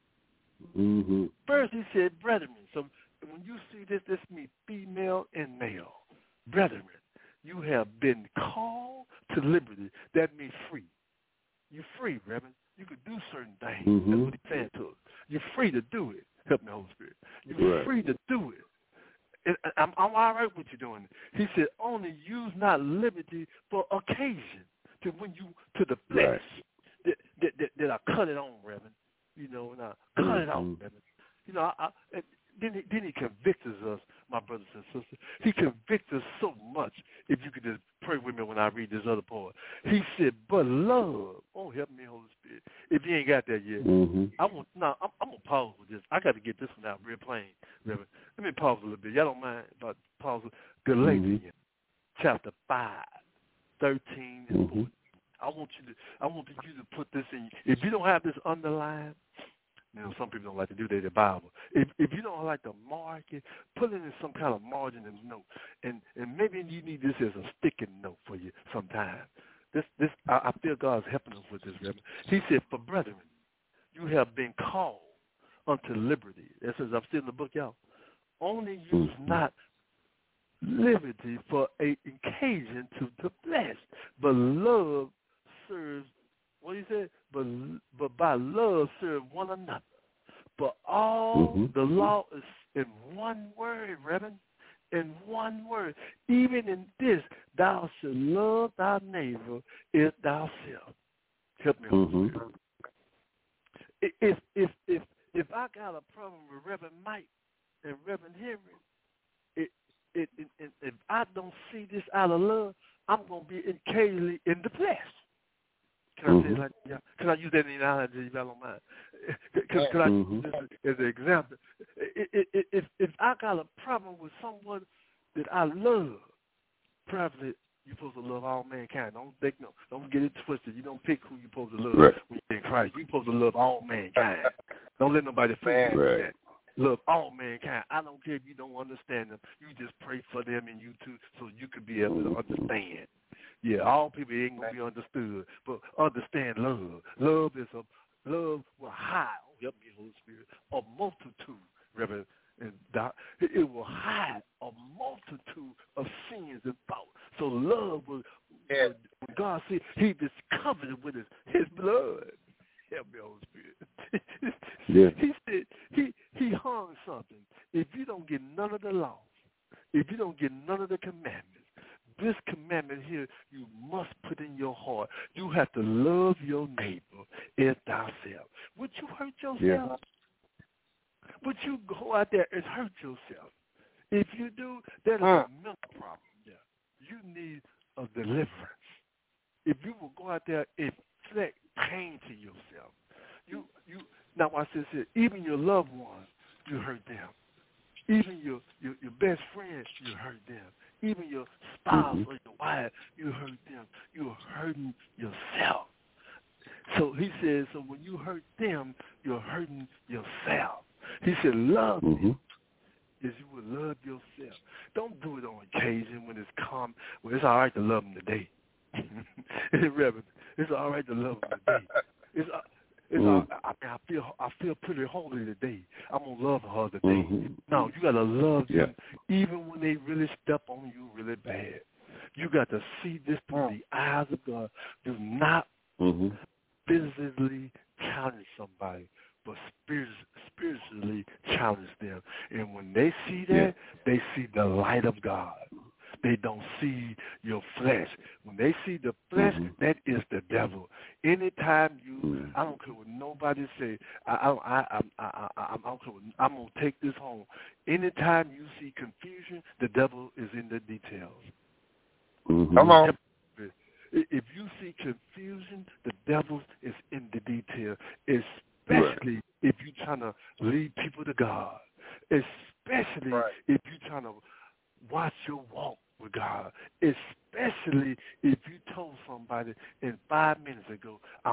Mm-hmm. First, he said, brethren. So when you see this, this means female and male. Brethren, you have been called to liberty. That means free. You're free, Reverend. You can do certain things. Mm-hmm. That's what he's saying to us. You're free to do it. Help me, Holy Spirit. You're right. free to do it. And I'm, I'm all right with you doing it. He said, only use not liberty for occasion, to when you, to the flesh, right. that, that, that, that I cut it on, Reverend. You know, and I cut mm-hmm. it off, Reverend. You know, I, I, then, he, then he convicts us, my brothers and sisters. He convicts us so much, if you could just pray with me when I read this other part. He said, but love, oh, help me, Holy Spirit. If you ain't got that yet, mm-hmm. I want, no, I'm, I'm going to pause with this. I got to get this one out real plain, Reverend. Let me pause a little bit. Y'all don't mind about pause. Galatians mm-hmm. chapter five, thirteen and mm-hmm. fourteen. I want you to, I want you to put this in. If you don't have this underlined, you know, some people don't like to do that in the Bible. If if you don't like to mark it, put it in some kind of margin and note. And and maybe you need this as a sticky note for you sometime. This this I, I feel God's helping us with this, Reverend. He said, for brethren, you have been called unto liberty. That says, I'm still in the book, y'all. Only use mm-hmm. not liberty for a occasion to the flesh, but love serves, what he said? But, but by love serve one another. But all mm-hmm. the law is in one word, Reverend, in one word. Even in this, thou shalt love thy neighbor as thyself. Help me, Holy mm-hmm. Spirit. If, if, if, if I got a problem with Reverend Mike and Reverend Henry, it, it, it, it, if I don't see this out of love, I'm going to be occasionally in the flesh. Can I mm-hmm. say like, yeah, can I use that analogy if y'all don't mind? Can, can I mm-hmm. use this as an example? If, if, if I got a problem with someone that I love, probably you're supposed to love all mankind. Don't think no, don't get it twisted. You don't pick who you're supposed to love right. when you're in Christ. You're supposed to love all mankind. Don't let nobody fool you with right. that. Love all mankind. I don't care if you don't understand them. You just pray for them and you too, so you could be able to understand. Yeah, all people ain't gonna be understood, but understand love. Love is a love will hide. Oh, help me, Holy Spirit. A multitude, Reverend, and doc, it will hide a multitude of sins and thoughts. So love will. Yeah. When God said He discovered it with His His blood. Help me, Holy Spirit. Yeah. He said he he hung something. If you don't get none of the laws, if you don't get none of the commandments, this commandment here you must put in your heart. You have to love your neighbor as thyself. Would you hurt yourself? Yeah. Would you go out there and hurt yourself? If you do, that is huh. a mental problem. Yeah. You need a deliverance. If you will go out there and inflict pain to yourself, you you now watch this here. Even your loved ones, you hurt them. Even your, your, your best friend, you hurt them. Even your spouse mm-hmm. or your wife, you hurt them. You're hurting yourself. So he says, so when you hurt them, you're hurting yourself. He said, love mm-hmm. them as you would love yourself. Don't do it on occasion when it's calm. Well, it's all right to love them today. Reverend, it's all right to love them today. It's, it's mm. all, I, mean, I feel I feel pretty holy today. I'm gonna love her today. Mm-hmm. No, you gotta love yeah. them even when they really step on you really bad. You got to see this through the eyes of God. Do not mm-hmm. physically challenge somebody, but spirit, spiritually challenge them. And when they see that, yeah. they see the light of God. They don't see your flesh. When they see the flesh, mm-hmm. that is the devil. Anytime you, mm-hmm. I don't care what nobody say. I, I, I, I, I, I, I'm, I'm gonna take this home. Anytime you see confusion, the devil is in the details. Mm-hmm. Come on. If you see confusion, the devil is in the detail. Especially right. if you're trying to lead people to God. Especially right. if you're trying to watch your walk with God, especially if you told somebody in five minutes ago, I'm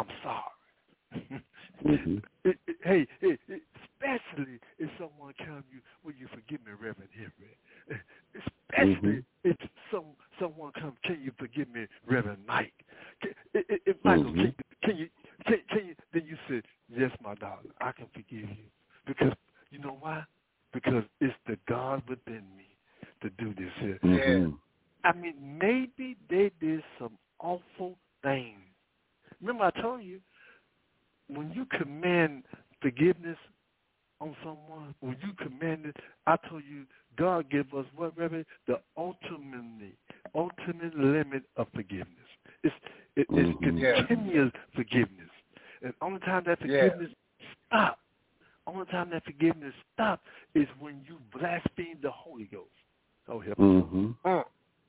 sorry. mm-hmm. it, it, hey, it, it, especially if someone tells you, will you forgive me, Reverend Henry? Especially mm-hmm. if some someone comes, can you forgive me, Reverend Mike? Can, if, if Michael, mm-hmm. can, can you, can, can you, then you said, yes, my darling, I can forgive you. Because, you know why? Because it's the God within me to do this here. Mm-hmm. I mean, maybe they did some awful things. Remember I told you, when you command forgiveness on someone, when you command it, I told you, God gave us what, Reverend? The ultimately, ultimate limit of forgiveness. It's, it, it's mm-hmm. continuous yeah. forgiveness. And only time that forgiveness yeah. stops, only time that forgiveness stops is when you blaspheme the Holy Ghost. Oh, help mm-hmm. uh,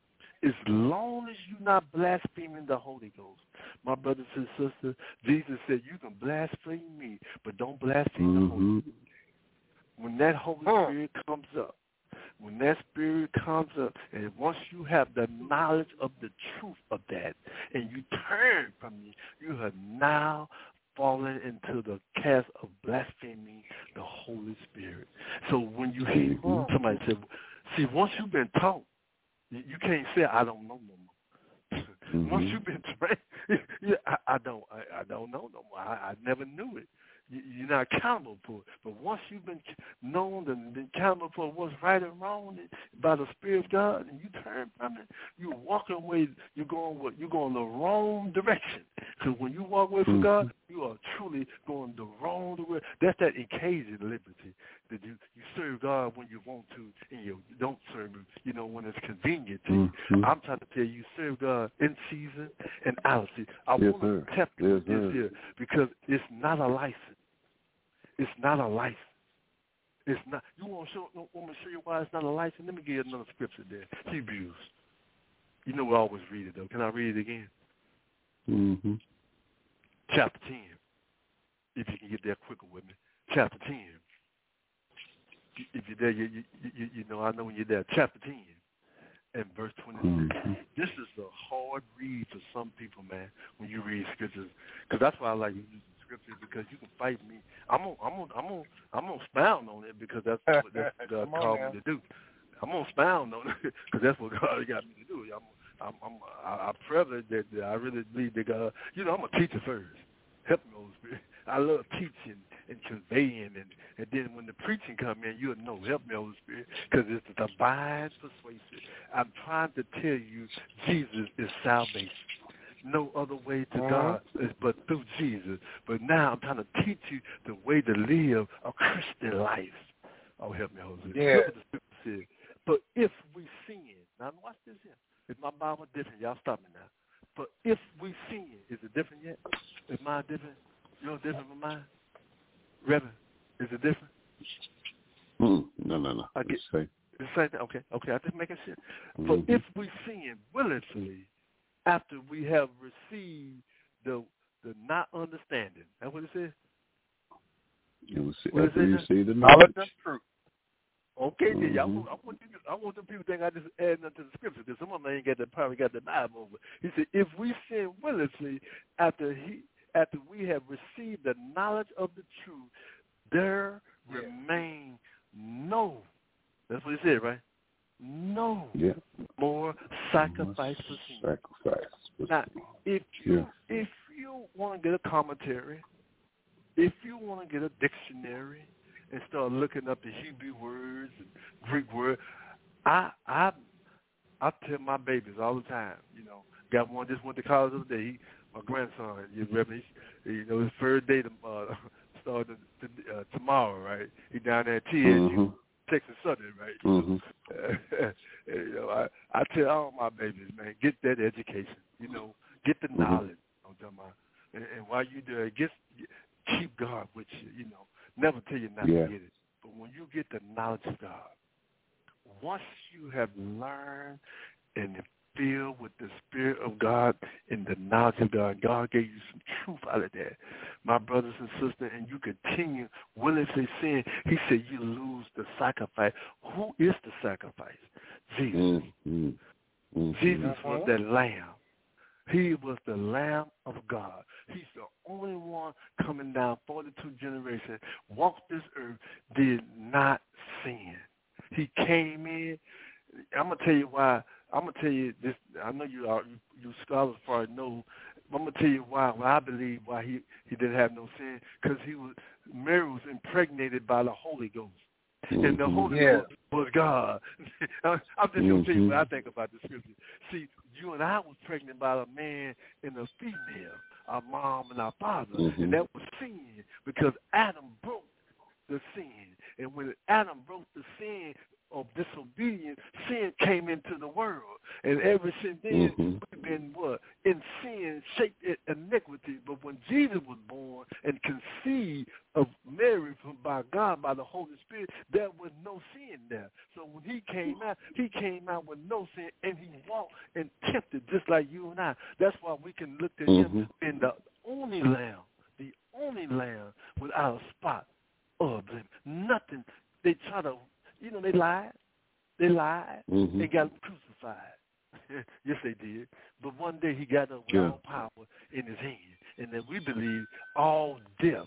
as long as you're not blaspheming the Holy Ghost, my brothers and sisters, Jesus said you can blaspheme me, but don't blaspheme mm-hmm. the Holy Ghost. When that Holy Spirit comes up, when that Spirit comes up, and once you have the knowledge of the truth of that, and you turn from me, you have now fallen into the cast of blaspheming the Holy Spirit. So when you hear mm-hmm. somebody say, see, once you've been taught, you, you can't say, I don't know no more. Mm-hmm. Once you've been trained, yeah, I, I don't I, I don't know no more. I, I never knew it. You, you're not accountable for it. But once you've been known and been accountable for what's right and wrong by the Spirit of God, and you turn from it, you're walking away, you're going what? You're going the wrong direction. Because when you walk away from mm-hmm. God, you are truly going the wrong direction. That's that occasion liberty. That you, you serve God when you want to, and you don't serve Him, you know, when it's convenient to you. Mm-hmm. I'm trying to tell you, serve God in season and out of season. I yes, want to tap you yes, this here because it's not a license. It's not a license. It's not. You want to show? Want me to show you why it's not a license? Let me give you another scripture there. Hebrews. You know we always read it though. Can I read it again? Mm-hmm. Chapter ten. If you can get there quicker with me. Chapter ten. If you're there, you, you, you, you know, I know when you're there. Chapter ten and verse twenty-six. Mm-hmm. This is a hard read for some people, man, when you read scriptures. Because that's why I like using scriptures, because you can fight me. I'm gonna, I'm gonna, I'm gonna, I'm gonna expound on it because that's what, that's what God called me to do. I'm gonna expound on it because that's what God got me to do. I'm, I'm, I'm, I, I'm privileged that, that I really believe that God. You know, I'm a teacher first. Help me, Holy Spirit. I love teaching and conveying, and, and then when the preaching come in, you'll know, help me, Holy Spirit, because it's the divine persuasion. I'm trying to tell you, Jesus is salvation. No other way to uh-huh. God is but through Jesus. But now I'm trying to teach you the way to live a Christian life. Oh, help me, Holy Spirit. Yeah. Look what the scripture says. But if we sin, now watch this here. Is my Bible different? Y'all stop me now. But if we sin, is it different yet? Is mine different? Yours different from mine? Reverend, is it different? Mm, no, no, no. I get, it's the same. It's the same. Okay, okay. I just making sure. Mm-hmm. For if we sin willingly after we have received the the not understanding, that's what it says. You will see, what after you see the knowledge of truth. Okay, then mm-hmm. I want, I want you to, I want the people to think I just add nothing to the scripture because some of them ain't got the probably got the Bible over. He said, if we sin willingly after he after we have received the knowledge of the truth, there yeah. remain no. That's what he said, right? No yeah. more sacrifice for sin. Sacrifice. Now, if you yeah. if you want to get a commentary, if you want to get a dictionary and start looking up the Hebrew words and Greek words, I I I tell my babies all the time, you know, got one just went to college the other day. He my grandson, you Reverend, you know, his first day to, uh, starting uh, tomorrow, right? He down there at T S U, mm-hmm. Texas Southern, right? Mm-hmm. Uh, you know, I, I tell all my babies, man, get that education. You know, get the mm-hmm. knowledge. I'm talking about, and, and while you do it, get keep God with you. You know, never tell you not yeah. to get it. But when you get the knowledge of God, once you have learned and filled with the Spirit of God and the knowledge of God, God gave you some truth out of that. My brothers and sisters, and you continue willingly sin, he said you lose the sacrifice. Who is the sacrifice? Jesus. Mm-hmm. Mm-hmm. Jesus was that lamb. He was the Lamb of God. He's the only one coming down forty-two generations, walked this earth, did not sin. He came in. I'm going to tell you why. I'm going to tell you this. I know you are, you, you scholars probably know. I'm going to tell you why, why I believe why he, he didn't have no sin. Because he was, Mary was impregnated by the Holy Ghost. Mm-hmm. And the Holy yeah. Ghost was God. I'm just mm-hmm. going to tell you what I think about the scripture. See, you and I was pregnant by a man and a female, our mom and our father. Mm-hmm. And that was sin because Adam broke the sin. And when Adam broke the sin of disobedience, sin came into the world. And ever since then, mm-hmm. we've been what? In sin, shaped in iniquity. But when Jesus was born and conceived of Mary from by God, by the Holy Spirit, there was no sin there. So when he came out, he came out with no sin, and he walked and tempted just like you and I. That's why we can look at mm-hmm. him in the only lamb, the only lamb without a spot or blemish. Nothing. They try to, you know, they lied. They lied. Mm-hmm. They got him crucified. Yes, they did. But one day he got up with yeah. all power in his hand. And then we believe all death,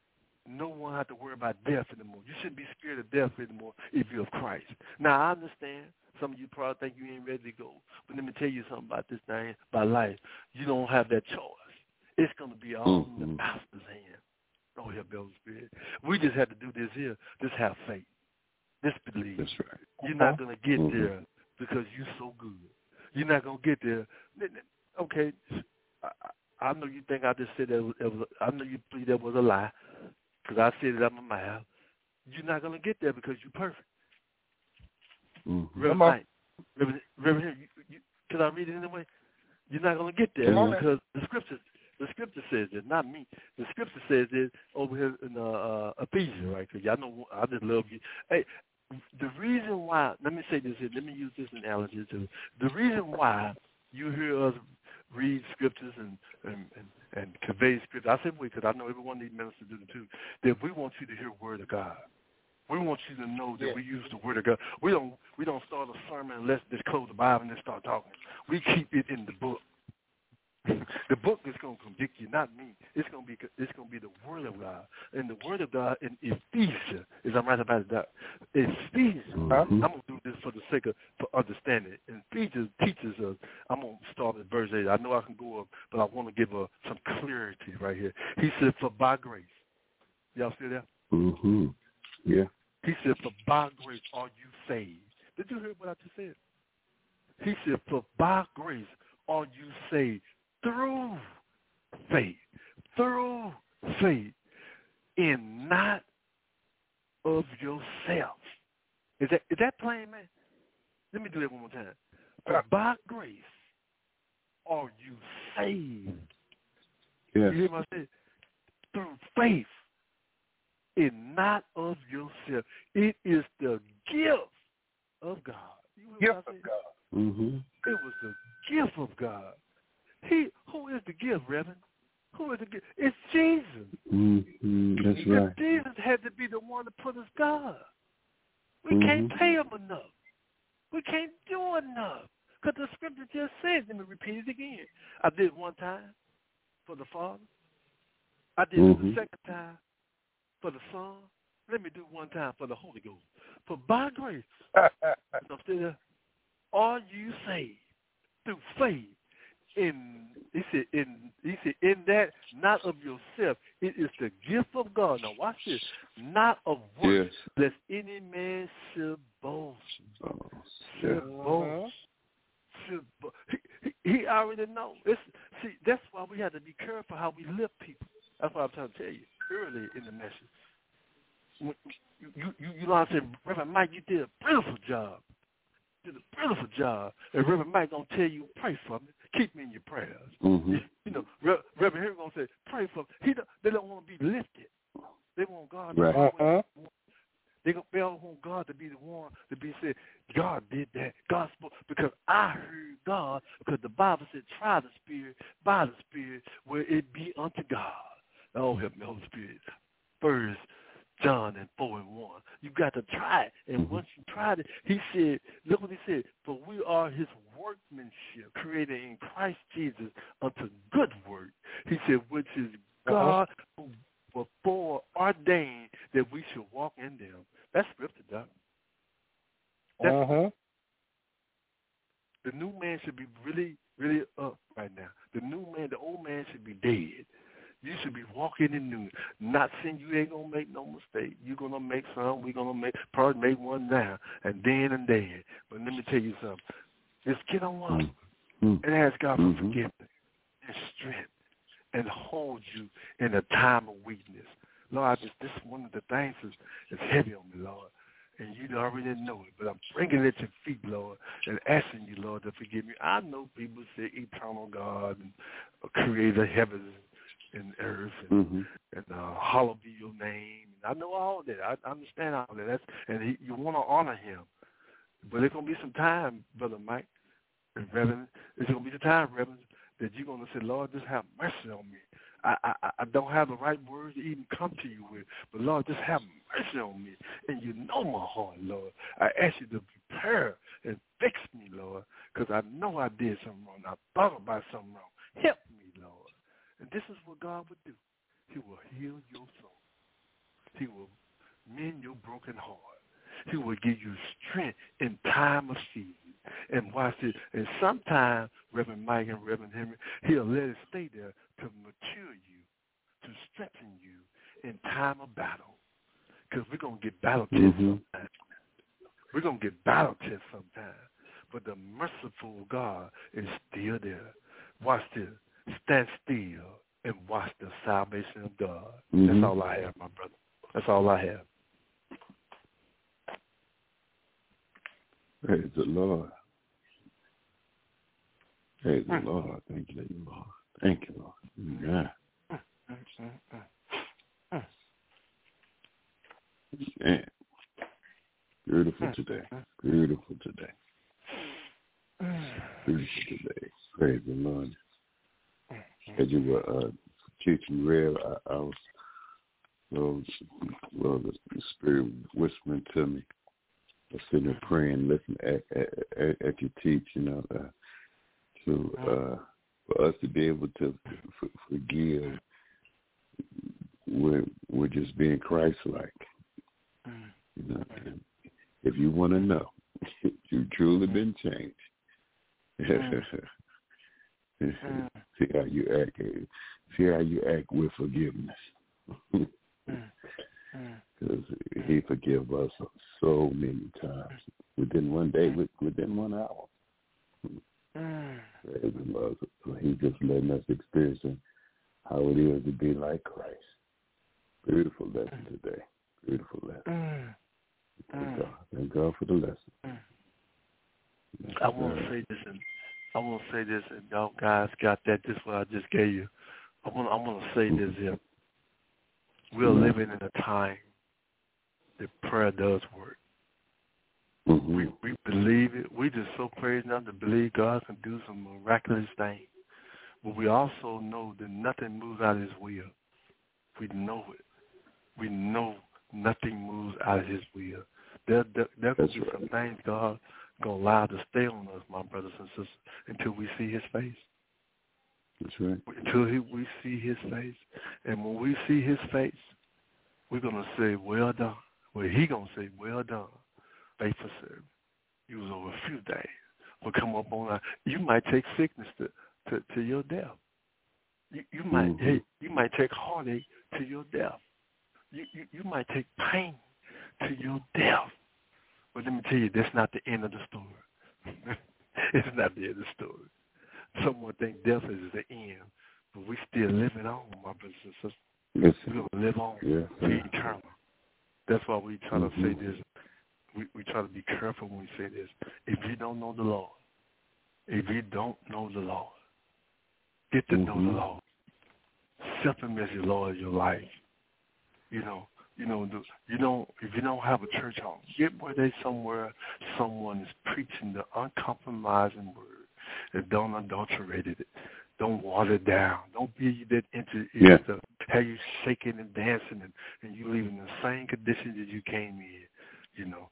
no one has to worry about death anymore. You shouldn't be scared of death anymore if you're of Christ. Now, I understand. Some of you probably think you ain't ready to go. But let me tell you something about this thing, about life. You don't have that choice. It's going to be all mm-hmm. in the master's hand. Oh, yeah, Holy Spirit. We just have to do this here. Just have faith. Just believe. That's right. You're not going to get mm-hmm. there because you're so good. You're not going to get there. Okay, I, I know you think I just said that. Was, it was, I know you believe that was a lie because I said it out my mouth. You're not going to get there because you're perfect. Mm-hmm. Reverend Knight, Reverend, Reverend, you, you, can I read it anyway? You're not going to get there mm-hmm. because the scripture, the scripture says it, not me. The scripture says it over here in uh, uh, Ephesians, right? Because y'all know I just love you. Hey, the reason why, let me say this here, let me use this analogy too. The reason why you hear us read scriptures and and, and, and convey scripture, I say we, because I know everyone of these ministers do it too, that we want you to hear the word of God. We want you to know that yeah. we use the word of God. We don't we don't start a sermon and let's just close the Bible and then start talking. We keep it in the book. The book is going to convict you, not me. It's going to be it's going to be the word of God. And the word of God in Ephesians, is I'm right about that. Ephesians, mm-hmm. I'm going to do this for the sake of for understanding. And Ephesians teaches us, I'm going to start at verse eight. I know I can go up, but I want to give a, some clarity right here. He said, for by grace. Y'all still there? Mm-hmm. Yeah. He said, for by grace are you saved. Did you hear what I just said? He said, for by grace are you saved. Through faith, through faith, in not of yourself. Is that is that plain, man? Let me do that one more time. For by grace are you saved. Yes. You hear what I said? Through faith, in not of yourself. It is the gift of God. You hear what I said? Gift of God. Mm-hmm. It was the gift of God. He, who is the gift, Reverend? Who is the gift? It's Jesus. Mm-hmm. That's if right. Jesus had to be the one to put us God. We mm-hmm. can't pay him enough. We can't do enough. Because the scripture just says, let me repeat it again. I did one time for the Father. I did mm-hmm. it the second time for the Son. Let me do one time for the Holy Ghost. For by grace, I'm still there, are you saved through faith? In he said in he said in that not of yourself, it is the gift of God. Now watch this, not of works, yes. lest any man should boast. Oh, should boast. should. He, he, he already knows. It's, see, that's why we have to be careful how we lift people. That's what I'm trying to tell you early in the message. When you, you, you, you know what I'm saying? Reverend Mike, you did a beautiful job. You did a beautiful job. And Reverend Mike going to tell you, pray for me. Keep me in your prayers. Mm-hmm. You know, Re- Reverend Henry going to say, pray for me. He don't, they don't want to be lifted. They want God to right. always, they don't want God to be the one to be said, God did that. God spoke. Because I heard God, because the Bible said, try the Spirit by the Spirit where it be unto God. Oh, help me, Holy Spirit. First John and four and one. You got to try it. And mm-hmm. once you tried it, he said, look what he said, for we are his workmanship, created in Christ Jesus unto good work. He said, which is God who before ordained that we should walk in them. That's scripture, Doc. That's uh-huh. The new man should be really, really up right now. The new man, the old man should be dead. You should be walking in new. Not saying you ain't going to make no mistake. You're going to make some. We're going to make, probably make one now and then and then. But let me tell you something. Just get on up mm-hmm. and ask God for mm-hmm. forgiveness and strength and hold you in a time of weakness. Lord, this, this is one of the things that's, that's heavy on me, Lord. And you already know it, but I'm bringing it at your feet, Lord, and asking you, Lord, to forgive me. I know people say eternal God and creator of heavens and earth, and, mm-hmm. and uh, hallowed be your name. And I know all that. I understand all that. That's, and he, you want to honor him. But there's going to be some time, Brother Mike and Reverend, there's going to be the time, Reverend, that you're going to say, Lord, just have mercy on me. I, I, I don't have the right words to even come to you with, but, Lord, just have mercy on me. And you know my heart, Lord. I ask you to prepare and fix me, Lord, because I know I did something wrong. I thought about something wrong. Help me, Lord. And this is what God would do. He will heal your soul. He will mend your broken heart. He will give you strength in time of season. And watch it. And sometimes, Reverend Mike and Reverend Henry, he'll let it stay there to mature you, to strengthen you in time of battle. Because we're going to get battle tests mm-hmm. sometimes. We're going to get battle tests sometimes. But the merciful God is still there. Watch this. Stand still and watch the salvation of God. Mm-hmm. That's all I have, my brother. That's all I have. Praise the Lord. Praise the Lord. Thank you, Lord. Thank you, Lord. Amen. Man. Beautiful today. Beautiful today. Beautiful today. Praise the Lord. As you were uh, teaching, Rev, I, I was, well, well, the, the Spirit whispering to me. I was sitting there praying, listening at, at, at your teach, you know, uh, to uh, for us to be able to f- forgive. We're, we're just being Christ-like. You know, and if you want to know, if you've truly been changed. See how you act. See how you act with forgiveness. Because he forgive us so many times within one day, within one hour. So he's just letting us experience how it is to be like Christ. Beautiful lesson today. Beautiful lesson. Thank God. Thank God for the lesson. I want to say this, and I want to say this, and y'all guys got that. This is what I just gave you. I want. I want to say this here. We're mm-hmm. living in a time that prayer does work. Mm-hmm. We we believe it. We just so praise enough to believe God can do some miraculous things. But we also know that nothing moves out of his will. We know it. We know nothing moves out of his will. There, there, there could be some things God going to allow to stay on us, my brothers and sisters, until we see his face. That's right. Until he, we see his face. And when we see his face, we're going to say, well done. Well, he going to say, well done, faithful servant. You was over a few days. Will come up on our, you might take sickness to, to, to your death. You, you might mm-hmm. hey, you might take heartache to your death. You, you you might take pain to your death. But let me tell you, that's not the end of the story. It's not the end of the story. Someone think death is the end, but we still living on, my brothers and sisters. Yes. We're going to live on Yes, to eternal. That's why we try mm-hmm. to say this. We, we try to be careful when we say this. If you don't know the Lord, if you don't know the Lord, get to mm-hmm. know the Lord. Accept Him as your Lord of your life. You know, you know, the, you don't. If you don't have a church home, get where they somewhere someone is preaching the uncompromising word and don't adulterate it. Don't water it down. Don't be that into it. Yeah. To have you shaking and dancing and, and you leaving the same condition that you came in. You know,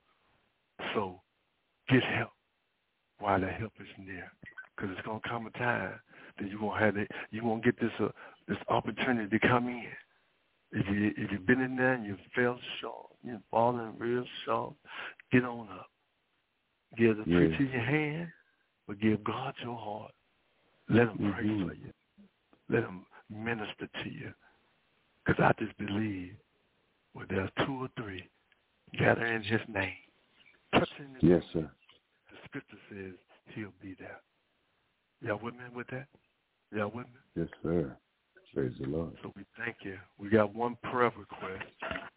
so get help while the help is near, because it's gonna come a time that you won't have it. You won't get this uh, this opportunity to come in. If you if you've been in there and you fell short, you're falling real short, get on up. Give the yeah. preacher your hand, but give God your heart. Let Him pray mm-hmm. for you. Let Him minister to you. Because I just believe where there's two or three gather in His name, touching His yes, name, sir. the Scripture says He'll be there. Y'all with me with that? Y'all with me? Yes, sir. Praise the Lord. So we thank you. We got one prayer request,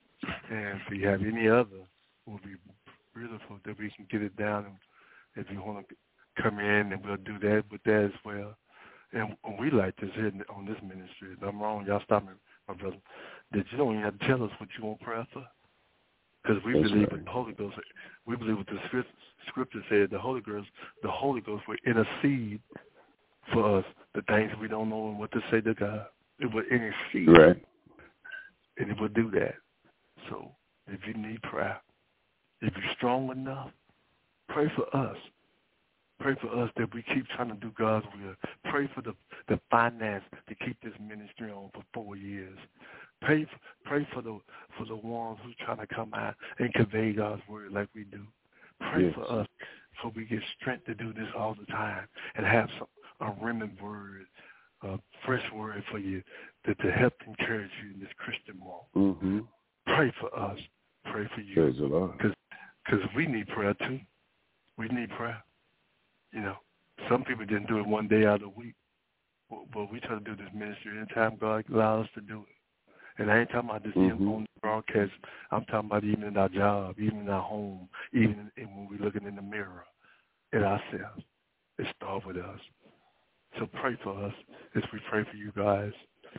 and if you have any other, it would be beautiful that we can get it down. And if you want to come in, and we'll do that with that as well. And we like this here on this ministry. If I'm wrong, y'all stop me, my brother. That you don't even have to tell us what you want prayer for, because we That's believe right. what the Holy Ghost. We believe what the Scripture said. The Holy Ghost, the Holy Ghost will intercede for us the things we don't know and what to say to God. It will intercede, right, and it will do that. So if you need prayer, if you're strong enough, pray for us. Pray for us that we keep trying to do God's will. Pray for the, the finance to keep this ministry on for four years. Pray for, pray for the for the ones who are trying to come out and convey God's word like we do. Pray yes. for us so we get strength to do this all the time and have some a remnant word, a fresh word for you to, to help encourage you in this Christian walk. Mm-hmm. Pray for us. Pray for you. Praise the Lord. Because we need prayer too. We need prayer. You know, some people didn't do it one day out of the week, but we try to do this ministry anytime God allows us to do it. And I ain't talking about just mm-hmm. on the broadcast. I'm talking about even in our job, even in our home, even in, when we're looking in the mirror at ourselves. It starts with us. So pray for us as we pray for you guys.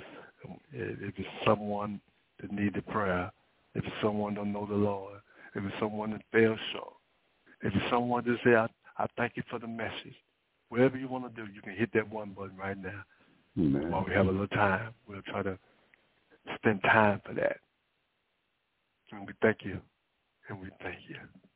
If it's someone that needs a prayer, if it's someone that don't know the Lord, if it's someone that fell short, if it's someone that say, I, I thank you for the message. Whatever you want to do, you can hit that one button right now. Amen. While we have a little time, we'll try to spend time for that. And we thank you, and we thank you.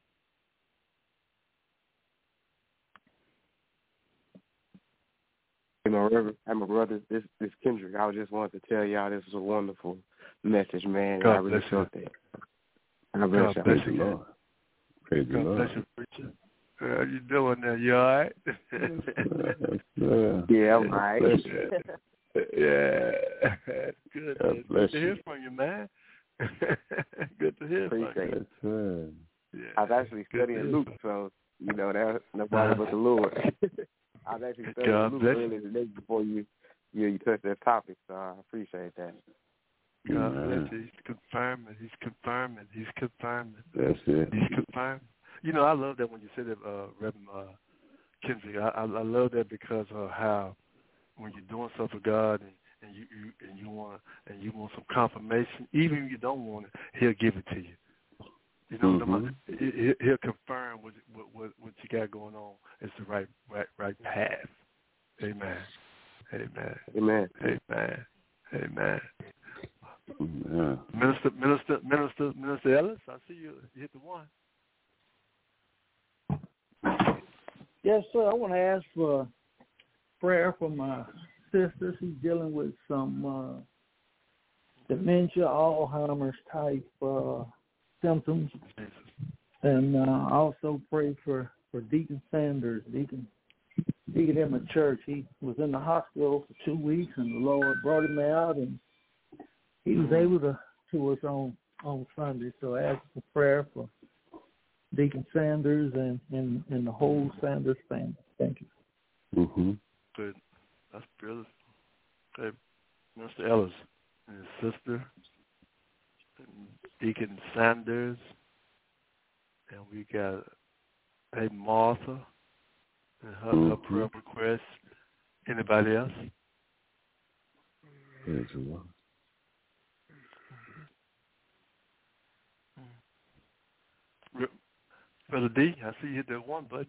Hey, my Reverend, hey, my brother, this this Kendrick. I just wanted to tell y'all this was a wonderful message, man. God I really bless felt you. that. God bless God bless you. you, Lord. Praise the God Lord. bless you, preacher. How you doing now? You all right? yeah, yeah, I'm all right. Yeah. Good. God Good bless to hear from you, man. Good to hear Appreciate from you. That's right. Yeah. I was actually studying Luke, so, you know, that nobody but the Lord. I was actually studying God Luke bless earlier today before you, you, you touched that topic, so I appreciate that. God Amen. bless you. He's confirming. He's confirming. He's confirming. That's it. He's confirming. You know, I love that when you said that, uh, Reverend uh, Kendrick. I, I, I love that because of how when you're doing stuff for God and, and you, you and you want and you want some confirmation, even if you don't want it, He'll give it to you. You know mm-hmm. what I'm saying? He, he'll confirm what, what what you got going on is the right right right path. Amen. Amen. Amen. Amen. Amen. Yeah. Minister, Minister, Minister, Minister Ellis, I see you, you hit the one. Yes, sir. I want to ask for prayer for my sister. She's dealing with some uh, dementia, Alzheimer's type uh, symptoms. And uh, also pray for, for Deacon Sanders, Deacon, Deacon in my church. He was in the hospital for two weeks, and the Lord brought him out, and he was able to to us on, on Sunday. So I ask for prayer for Deacon Sanders and, and, and the whole Sanders family. Thank you. Mm-hmm. Good. That's brilliant. Okay. Mister Ellis and his sister, and Deacon Sanders, and we got hey Martha and her, mm-hmm. her prayer request. Anybody else? Praise the Lord. Brother D, I see you hit that one button.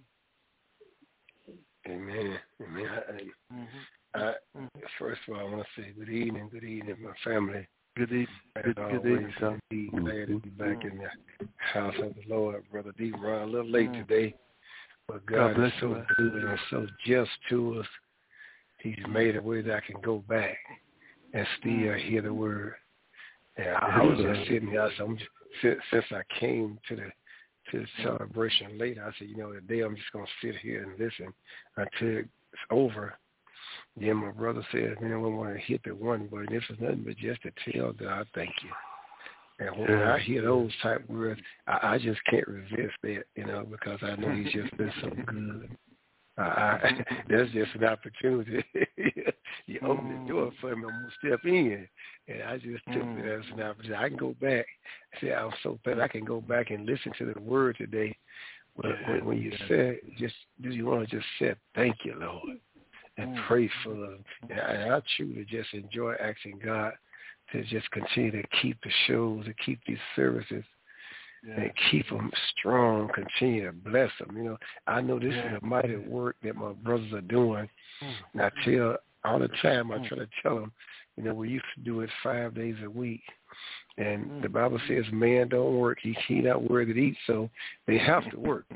Amen. Amen. I, mm-hmm. I, mm-hmm. First of all, I want to say good evening, good evening, my family. Good evening. Good, good evening, sir. Be glad to be back mm-hmm. in the house of the Lord. Brother D, run a little late mm-hmm. today, but God, God is so you, good and so just to us. He's made a way that I can go back and still mm-hmm. hear the word. And I, I was just sitting here. So I'm just, since, since I came to the to the celebration later, I said, you know, today I'm just going to sit here and listen until it's over. Then my brother said, man, we want to hit the one, but this is nothing but just to tell God thank you. And when yeah. I hear those type words, I, I just can't resist that, you know, because I know he's just been so good. Uh, I, that's just an opportunity. You opened the door for me. I'm going to step in. And I just took mm. it as an opportunity. I can go back. I said, I'm so glad I can go back and listen to the word today. When, yeah. when, when you said, just do you want to just say, thank you, Lord, and mm. pray for them. And I, and I truly just enjoy asking God to just continue to keep the shows, to keep these services, yeah. and keep them strong, continue to bless them. You know, I know this yeah. is a mighty work that my brothers are doing. Mm. And I tell all the time, I try to tell them, you know, we used to do it five days a week. And mm. the Bible says man don't work. He, he not worthy to eat, so they have to work.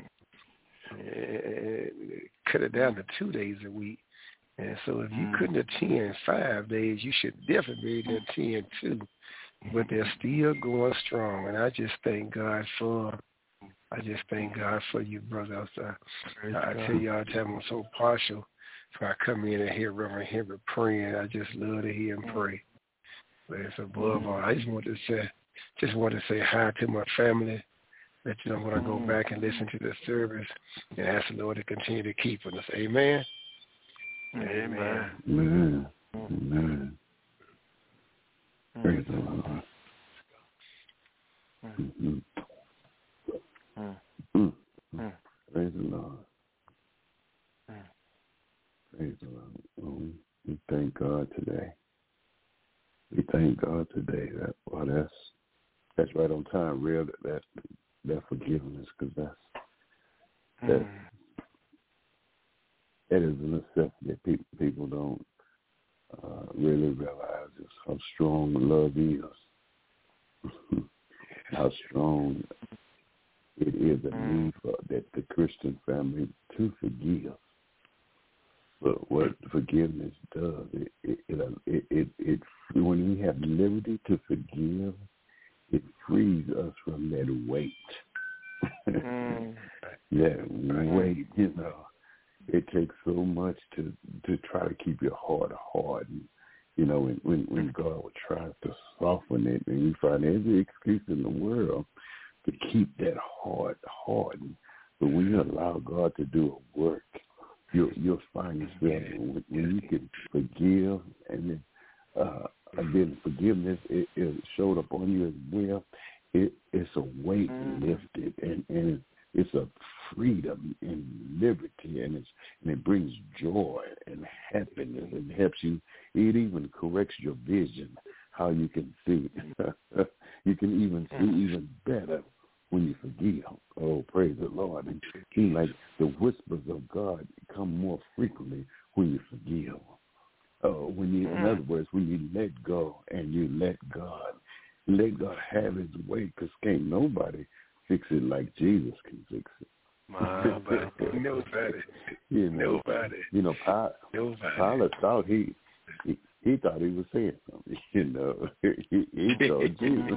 And cut it down to two days a week. And so if you mm. couldn't attend five days, you should definitely be able to attend two. But they're still going strong. And I just thank God for I just thank God for you, brothers. I, I tell you all the time, I'm so partial. So I come in and hear Reverend Henry praying. I just love to hear him pray. But it's above all. I just want to say, just want to say hi to my family. Let you know when I go back and listen to the service and ask the Lord to continue to keep us. Amen. Amen. Amen. Amen. Praise the Lord. Mm-hmm. Mm-hmm. Praise the Lord. Praise the Lord. Oh, we thank God today. We thank God today. That well, that's that's right on time. Real that that, that forgiveness, because that's that that is a necessity. People people don't uh, really realize just how strong love is. How strong it is a need for that the Christian family to forgive. But what forgiveness does, it it, it it it when we have liberty to forgive, it frees us from that weight. mm. That weight, you know, it takes so much to to try to keep your heart hardened. You know, when when, when God tries to soften it, and you find every excuse in the world to keep that heart hardened. But when you allow God to do a work, You'll, you'll find yourself when, when you can forgive, and then, uh, then forgiveness it, it showed up on you as well. It, it's a weight lifted, and, and it's a freedom and liberty, and it's and it brings joy and happiness, and helps you. It even corrects your vision, how you can see. You can even see even better when you forgive. Oh, praise the Lord. And it seems like the whispers of God come more frequently when you forgive. Uh, when you, in other words, when you let go and you let God, let God have his way, because can't nobody fix it like Jesus can fix it. Nobody. Nobody. You know, Nobody. You know, Pilate, Pilate thought he, he He thought he was saying something, you know. He, he told Jesus,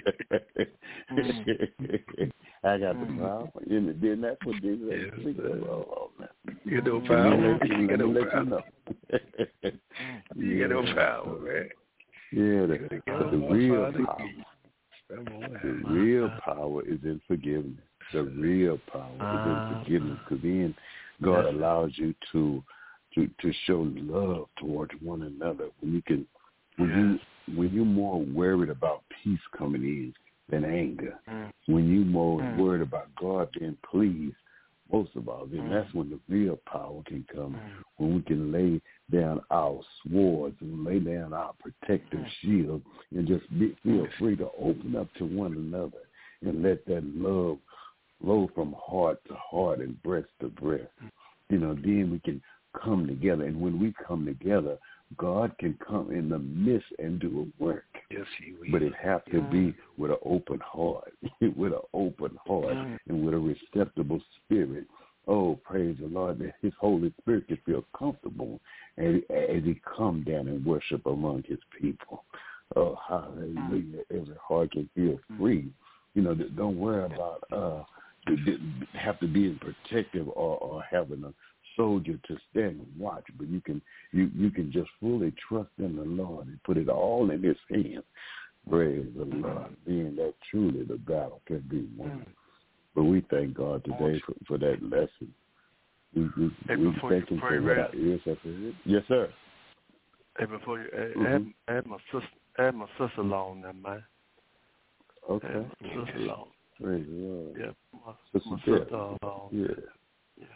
I got the power. And then that's what Jesus had to speak about. Oh, man. You got no power. You got no power. You got no power, man. Yeah, the, the real power, the real power is in forgiveness. the real power uh, is in forgiveness, because then God yes. allows you to to to show love towards one another. When you can, when yes. you when you're more worried about peace coming in than anger, mm. when you're more mm. worried about God being pleased, most of all, then mm. that's when the real power can come. Mm. When we can lay down our swords and lay down our protective mm. shield and just be, feel free to open up to one another and let that love flow from heart to heart and breast to breast. You know, then we can come together. And when we come together, God can come in the midst and do a work. Yes, he will. But it has to be with an open heart, with an open heart mm. and with a receptible spirit. Oh, praise the Lord, that his Holy Spirit can feel comfortable as, as he come down and worship among his people. Oh, hallelujah. Every heart can feel free. You know, don't worry about uh, have to be protective or, or having a soldier to stand and watch, but you can you, you can just fully trust in the Lord and put it all in his hands. Praise the Lord. Being that truly the battle can be won. But we thank God today for, for that lesson. We, we, hey, we thank him for what our ears have heard. Yes, sir. Hey, before you add, mm-hmm. add, add my sister, add my sister along there, man. Okay. Add my sister along. Praise the Lord. Yeah, my sister, my sister along. Yeah. Yeah.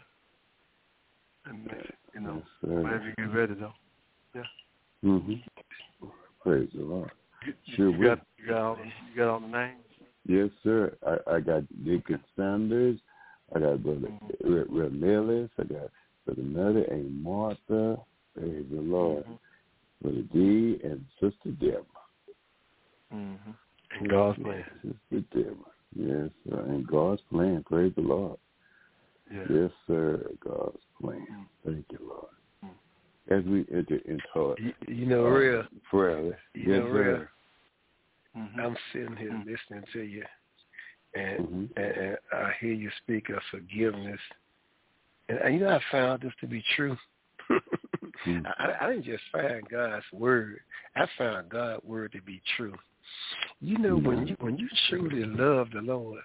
And make it, you know, yes, whenever you get ready, though. Yeah. Mhm. Praise the Lord. You, sure you got you got all the, you got all the names. Yes, sir. I, I got Deacon Sanders. I got Brother mm-hmm. Ramirez. I got Brother Nutter and Martha. Praise the Lord. Mm-hmm. Brother D and Sister Deborah. Mm-hmm. And God's plan. Sister Deborah. Yes, sir. And God's plan. Praise the Lord. Yeah. Yes, sir. God's plan. Mm-hmm. Thank you, Lord. Mm-hmm. As we enter into you, you know, uh, real prayer. You yes, know, sir. real. Mm-hmm. I'm sitting here mm-hmm. listening to you, and, mm-hmm. and, and I hear you speak of forgiveness. And you know, I found this to be true. mm-hmm. I, I didn't just find God's word. I found God's word to be true. You know, mm-hmm. when you when you truly love the Lord,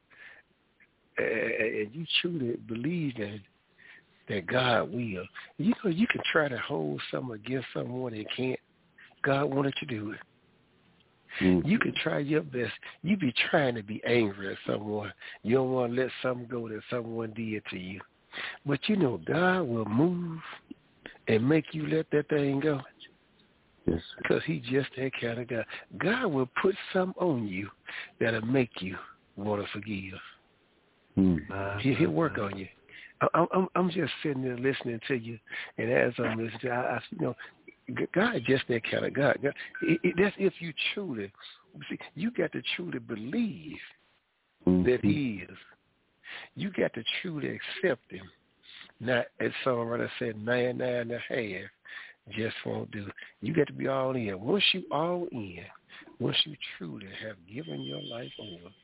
and, and you truly believe that that God will, you know, you can try to hold something against someone and can't. God wanted you to do it. Mm-hmm. You can try your best. You be trying to be angry at someone. You don't want to let something go that someone did to you. But you know God will move and make you let that thing go. Yes. Because he's just that kind of God. God will put something on you that'll make you want to forgive. Mm-hmm. He, he'll work on you. I, I'm, I'm just sitting there listening to you, and as I'm listening to you, I, I you know, God is just that kind of God. God it, it, that's if you truly, see, you got to truly believe mm-hmm. that he is. You got to truly accept him. Not, as someone said, nine, nine and a half just won't do. You got to be all in. Once you all in, once you truly have given your life over,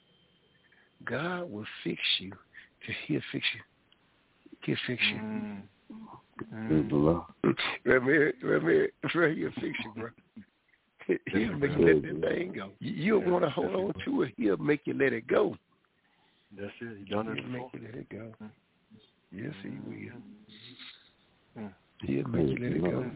God will fix you. He'll fix you. He'll fix you. Mm. Mm. Ramir, Ramir, Ramir, he'll fix you, bro. He'll make you let that thing go. You don't want to hold on to it. He'll make you let it go. That's it. He done it He'll before. make you let it go. Mm. Yes, he will. Mm. He'll make you let it go.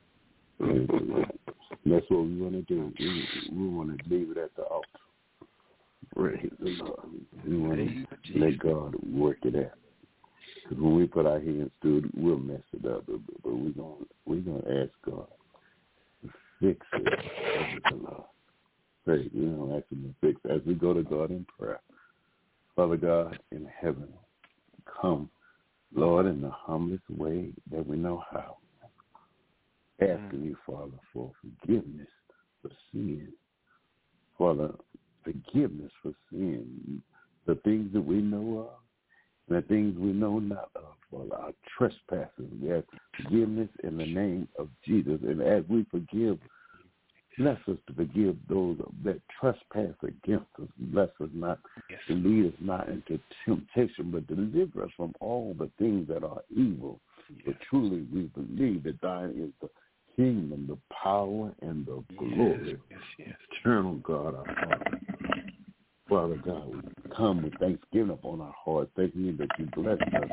That's what we want to do. We, we want to leave it at the altar. Praise the Lord. We want to let God work it out. Because when we put our hands to it, we'll mess it up. But, but we're going we're gonna ask God to fix it. Praise the Lord. Praise. We're going to ask him to fix it. As we go to God in prayer, Father God in heaven, come, Lord, in the humblest way that we know how. Asking you, Father, for forgiveness for sin. Father, forgiveness for sin. The things that we know of and the things we know not of. Father, our trespasses. We ask forgiveness in the name of Jesus. And as we forgive, bless us to forgive those that trespass against us. Bless us not yes. to lead us not into temptation, but deliver us from all the things that are evil. Yes. But truly we believe that thine is the kingdom, the power, and the glory. Yes, yes, yes. Eternal God, our Father. Father God, we come with thanksgiving upon our hearts, thanking you that you bless us,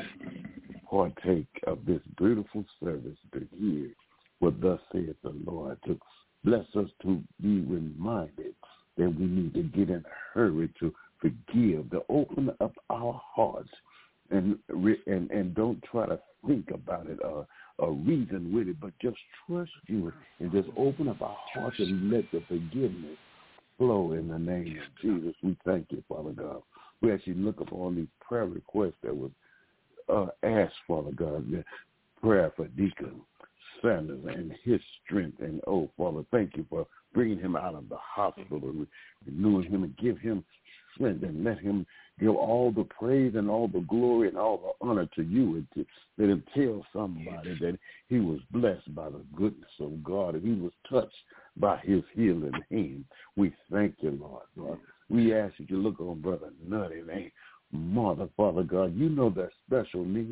partake of this beautiful service to hear what thus saith the Lord, to bless us to be reminded that we need to get in a hurry to forgive, to open up our hearts and and, and don't try to think about it or, or reason with it, but just trust you and just open up our hearts and let the forgiveness flow in the name of Jesus. We thank you, Father God. We actually look upon these prayer requests that was uh, asked, Father God, the prayer for Deacon Sanders and his strength. And, oh, Father, thank you for bringing him out of the hospital and renewing him and give him strength and let him give all the praise and all the glory and all the honor to you, and to let him tell somebody that he was blessed by the goodness of God and he was touched by his healing hand. We thank you, Lord. Lord. We ask you to look on Brother Nutty and Mother, Father God. You know their special needs.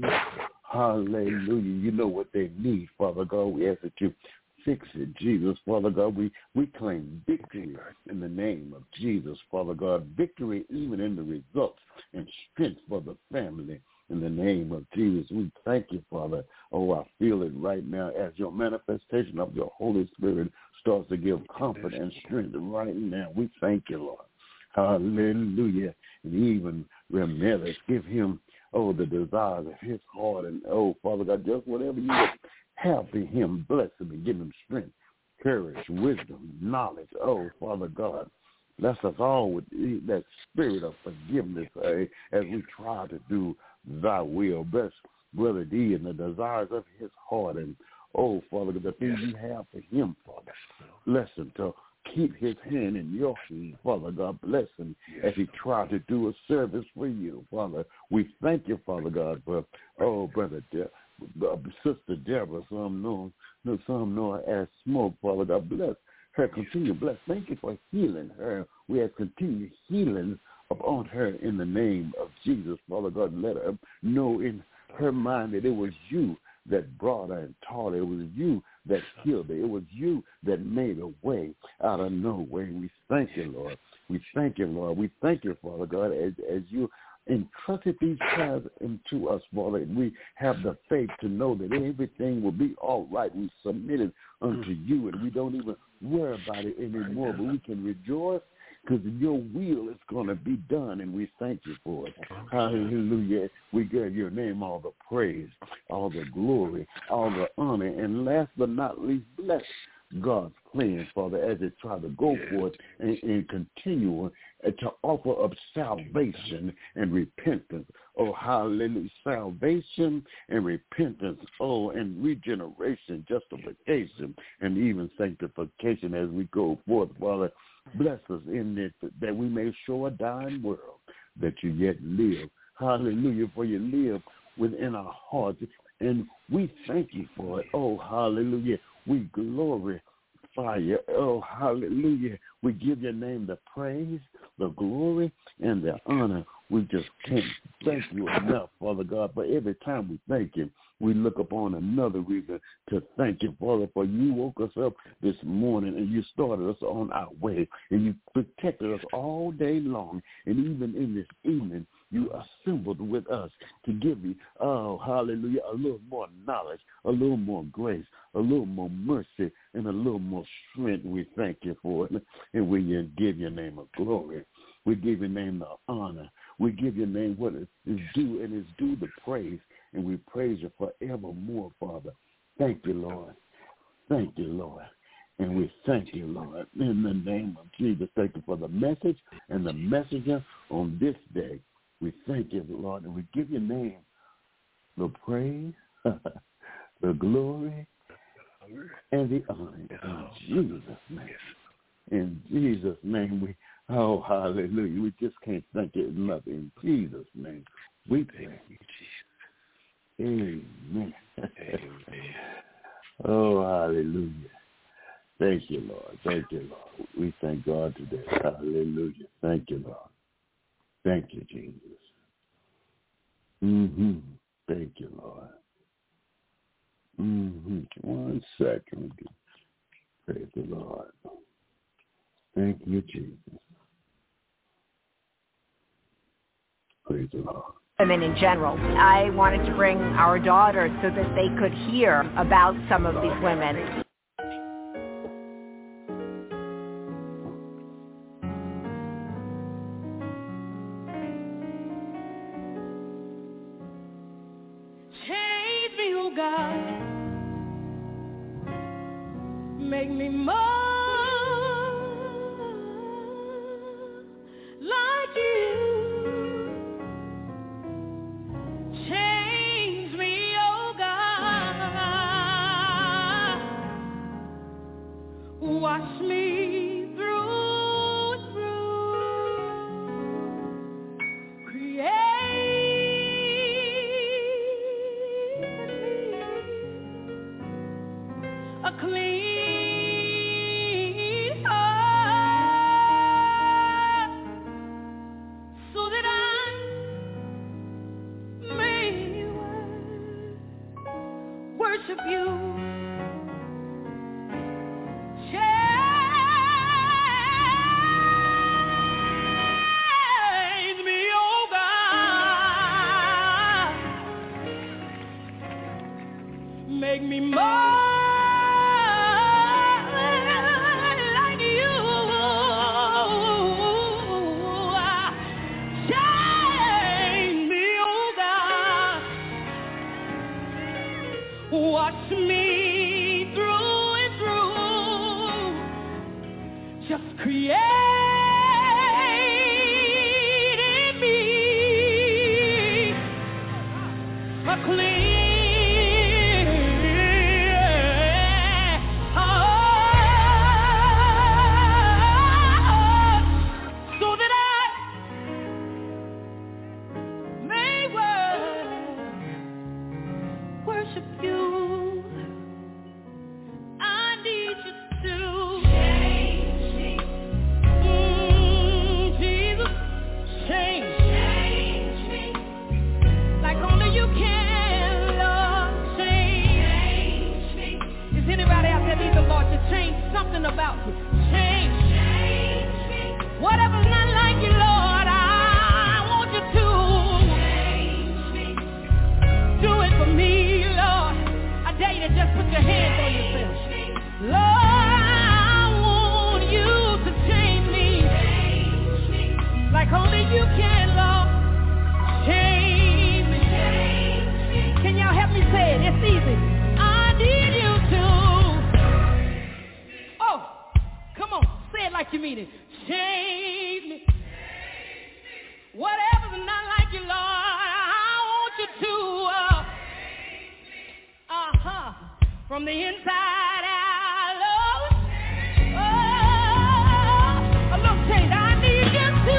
Hallelujah. You know what they need, Father God. We ask that you fix it, Jesus, Father God. We, we claim victory in the name of Jesus, Father God. Victory even in the results and strength for the family in the name of Jesus. We thank you, Father. Oh, I feel it right now as your manifestation of your Holy Spirit starts to give comfort and strength right now. We thank you, Lord. Hallelujah. And even Ramirez, give him, oh, the desires of his heart. And, oh, Father God, just whatever you have for him, bless him and give him strength, courage, wisdom, knowledge. Oh, Father God, bless us all with that spirit of forgiveness uh, as we try to do thy will. Bless Brother D and the desires of his heart. And, oh, Father God, the things you have for him, Father, bless him to keep his hand in your hand, Father God. Bless him as he tried to do a service for you, Father. We thank you, Father God, for, oh, Brother De- uh, Sister Deborah, some know, some know her as Smoke, Father God. Bless her, continue to bless. Thank you for healing her. We have continued healing upon her in the name of Jesus, Father God. Let her know in her mind that it was you that brought her and taught her. It was you that healed her. It was you that made a way out of no way. We thank you, Lord. We thank you, Lord. We thank you, Father God, as, as you entrusted these prayers into us, Father. And we have the faith to know that everything will be all right. We submit it unto you, and we don't even worry about it anymore, but we can rejoice because your will is going to be done, and we thank you for it. Hallelujah. We give your name all the praise, all the glory, all the honor, and last but not least, bless God's plan, Father, as they try to go forth and, and continue to offer up salvation and repentance. Oh, hallelujah. Salvation and repentance. Oh, and regeneration, justification, and even sanctification as we go forth, Father. Bless us in this, that we may show a dying world that you yet live. Hallelujah, for you live within our hearts, and we thank you for it. Oh, hallelujah. We glorify you. Oh, hallelujah. We give your name the praise, the glory, and the honor. We just can't thank you enough, Father God. But every time we thank you, we look upon another reason to thank you, Father, for you woke us up this morning and you started us on our way and you protected us all day long. And even in this evening, you assembled with us to give you, oh, hallelujah, a little more knowledge, a little more grace, a little more mercy, and a little more strength. We thank you for it. And we give your name a glory. We give your name the honor. We give your name what is due, and is due the praise. And we praise you forevermore, Father. Thank you, Lord. Thank you, Lord. And we thank you, Lord, in the name of Jesus. Thank you for the message and the messenger on this day. We thank you, Lord, and we give your name the praise, the glory, and the honor. In Jesus' name. In Jesus' name, we, oh, hallelujah. We just can't thank you enough. In Jesus' name, we thank you, Jesus. Amen. Amen. Oh, hallelujah. Thank you, Lord. Thank you, Lord. We thank God today. Hallelujah. Thank you, Lord. Thank you, Jesus. Mm-hmm. Thank you, Lord. Mm-hmm. One second. Praise the Lord. Thank you, Jesus. Praise the Lord. Women in general. I wanted to bring our daughters so that they could hear about some of these women. Change me, oh God. Make me more like you. Change me, oh God. Wash me through and through. Create a clean heart so that I may worship you. Change me, oh God. Make me more like you. Change me, oh God. Wash me through and through. Just create in me a clean heart so that I may wor- worship you. I need you to change me. Mm, Jesus, change. Change me. Like only you can, Lord, change. Change me. Is anybody out there need the Lord to change something about you? Change. Change me. Whatever's not like you, Lord, I want you to change me. Do it for me, Lord. I dare you to just put your hands on yourself. Lord, I want you to change me. Like only you can, Lord. Change me. Can y'all help me say it? It's easy. I need you to. Oh, come on. Say it like you mean it. Change me. Whatever's not like you, Lord, I want you to. Uh, uh-huh. From the inside out, Lord. Oh, a little change. I need you to.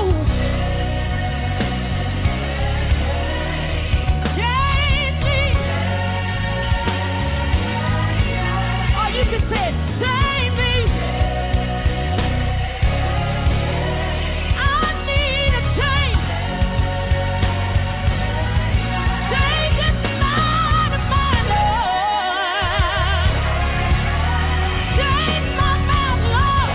Change me. Or you can say, change me. I need a change. Change this mind of mine, Lord. Change my mouth, Lord.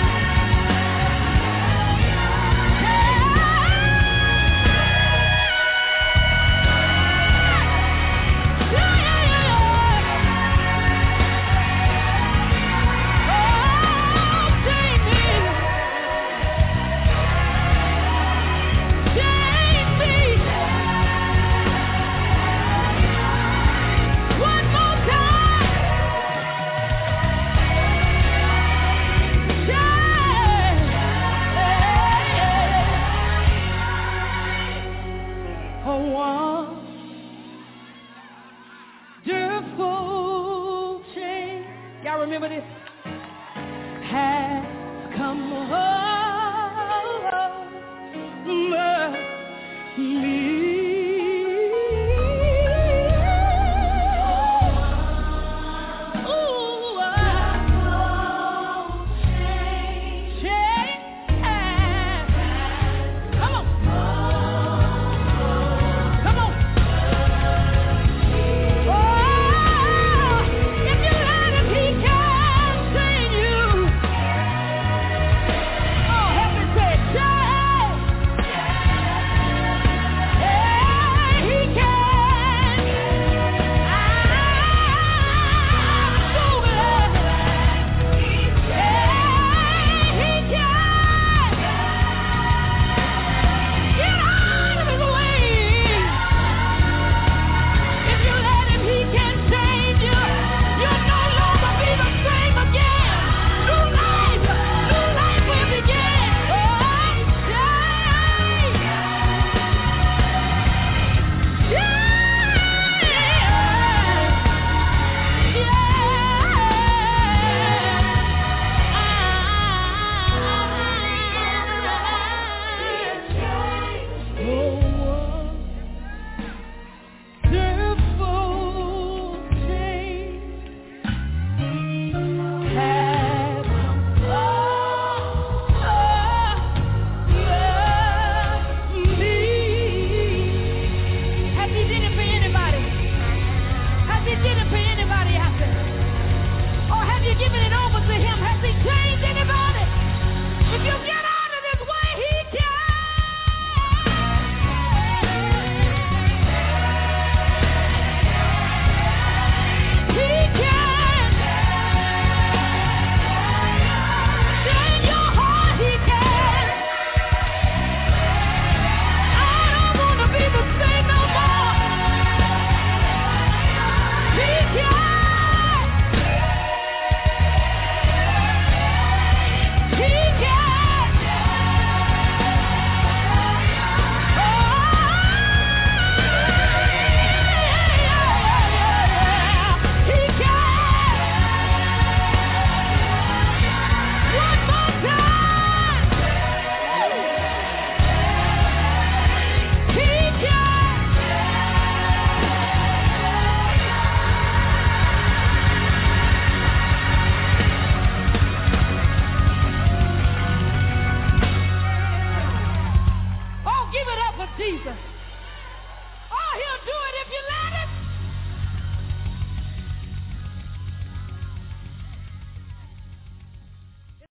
Wonderful change. Y'all remember this? Has come over me. Ooh, change, change. Come on. Come on. Oh, if you let him, he can Jesus. Oh, he'll do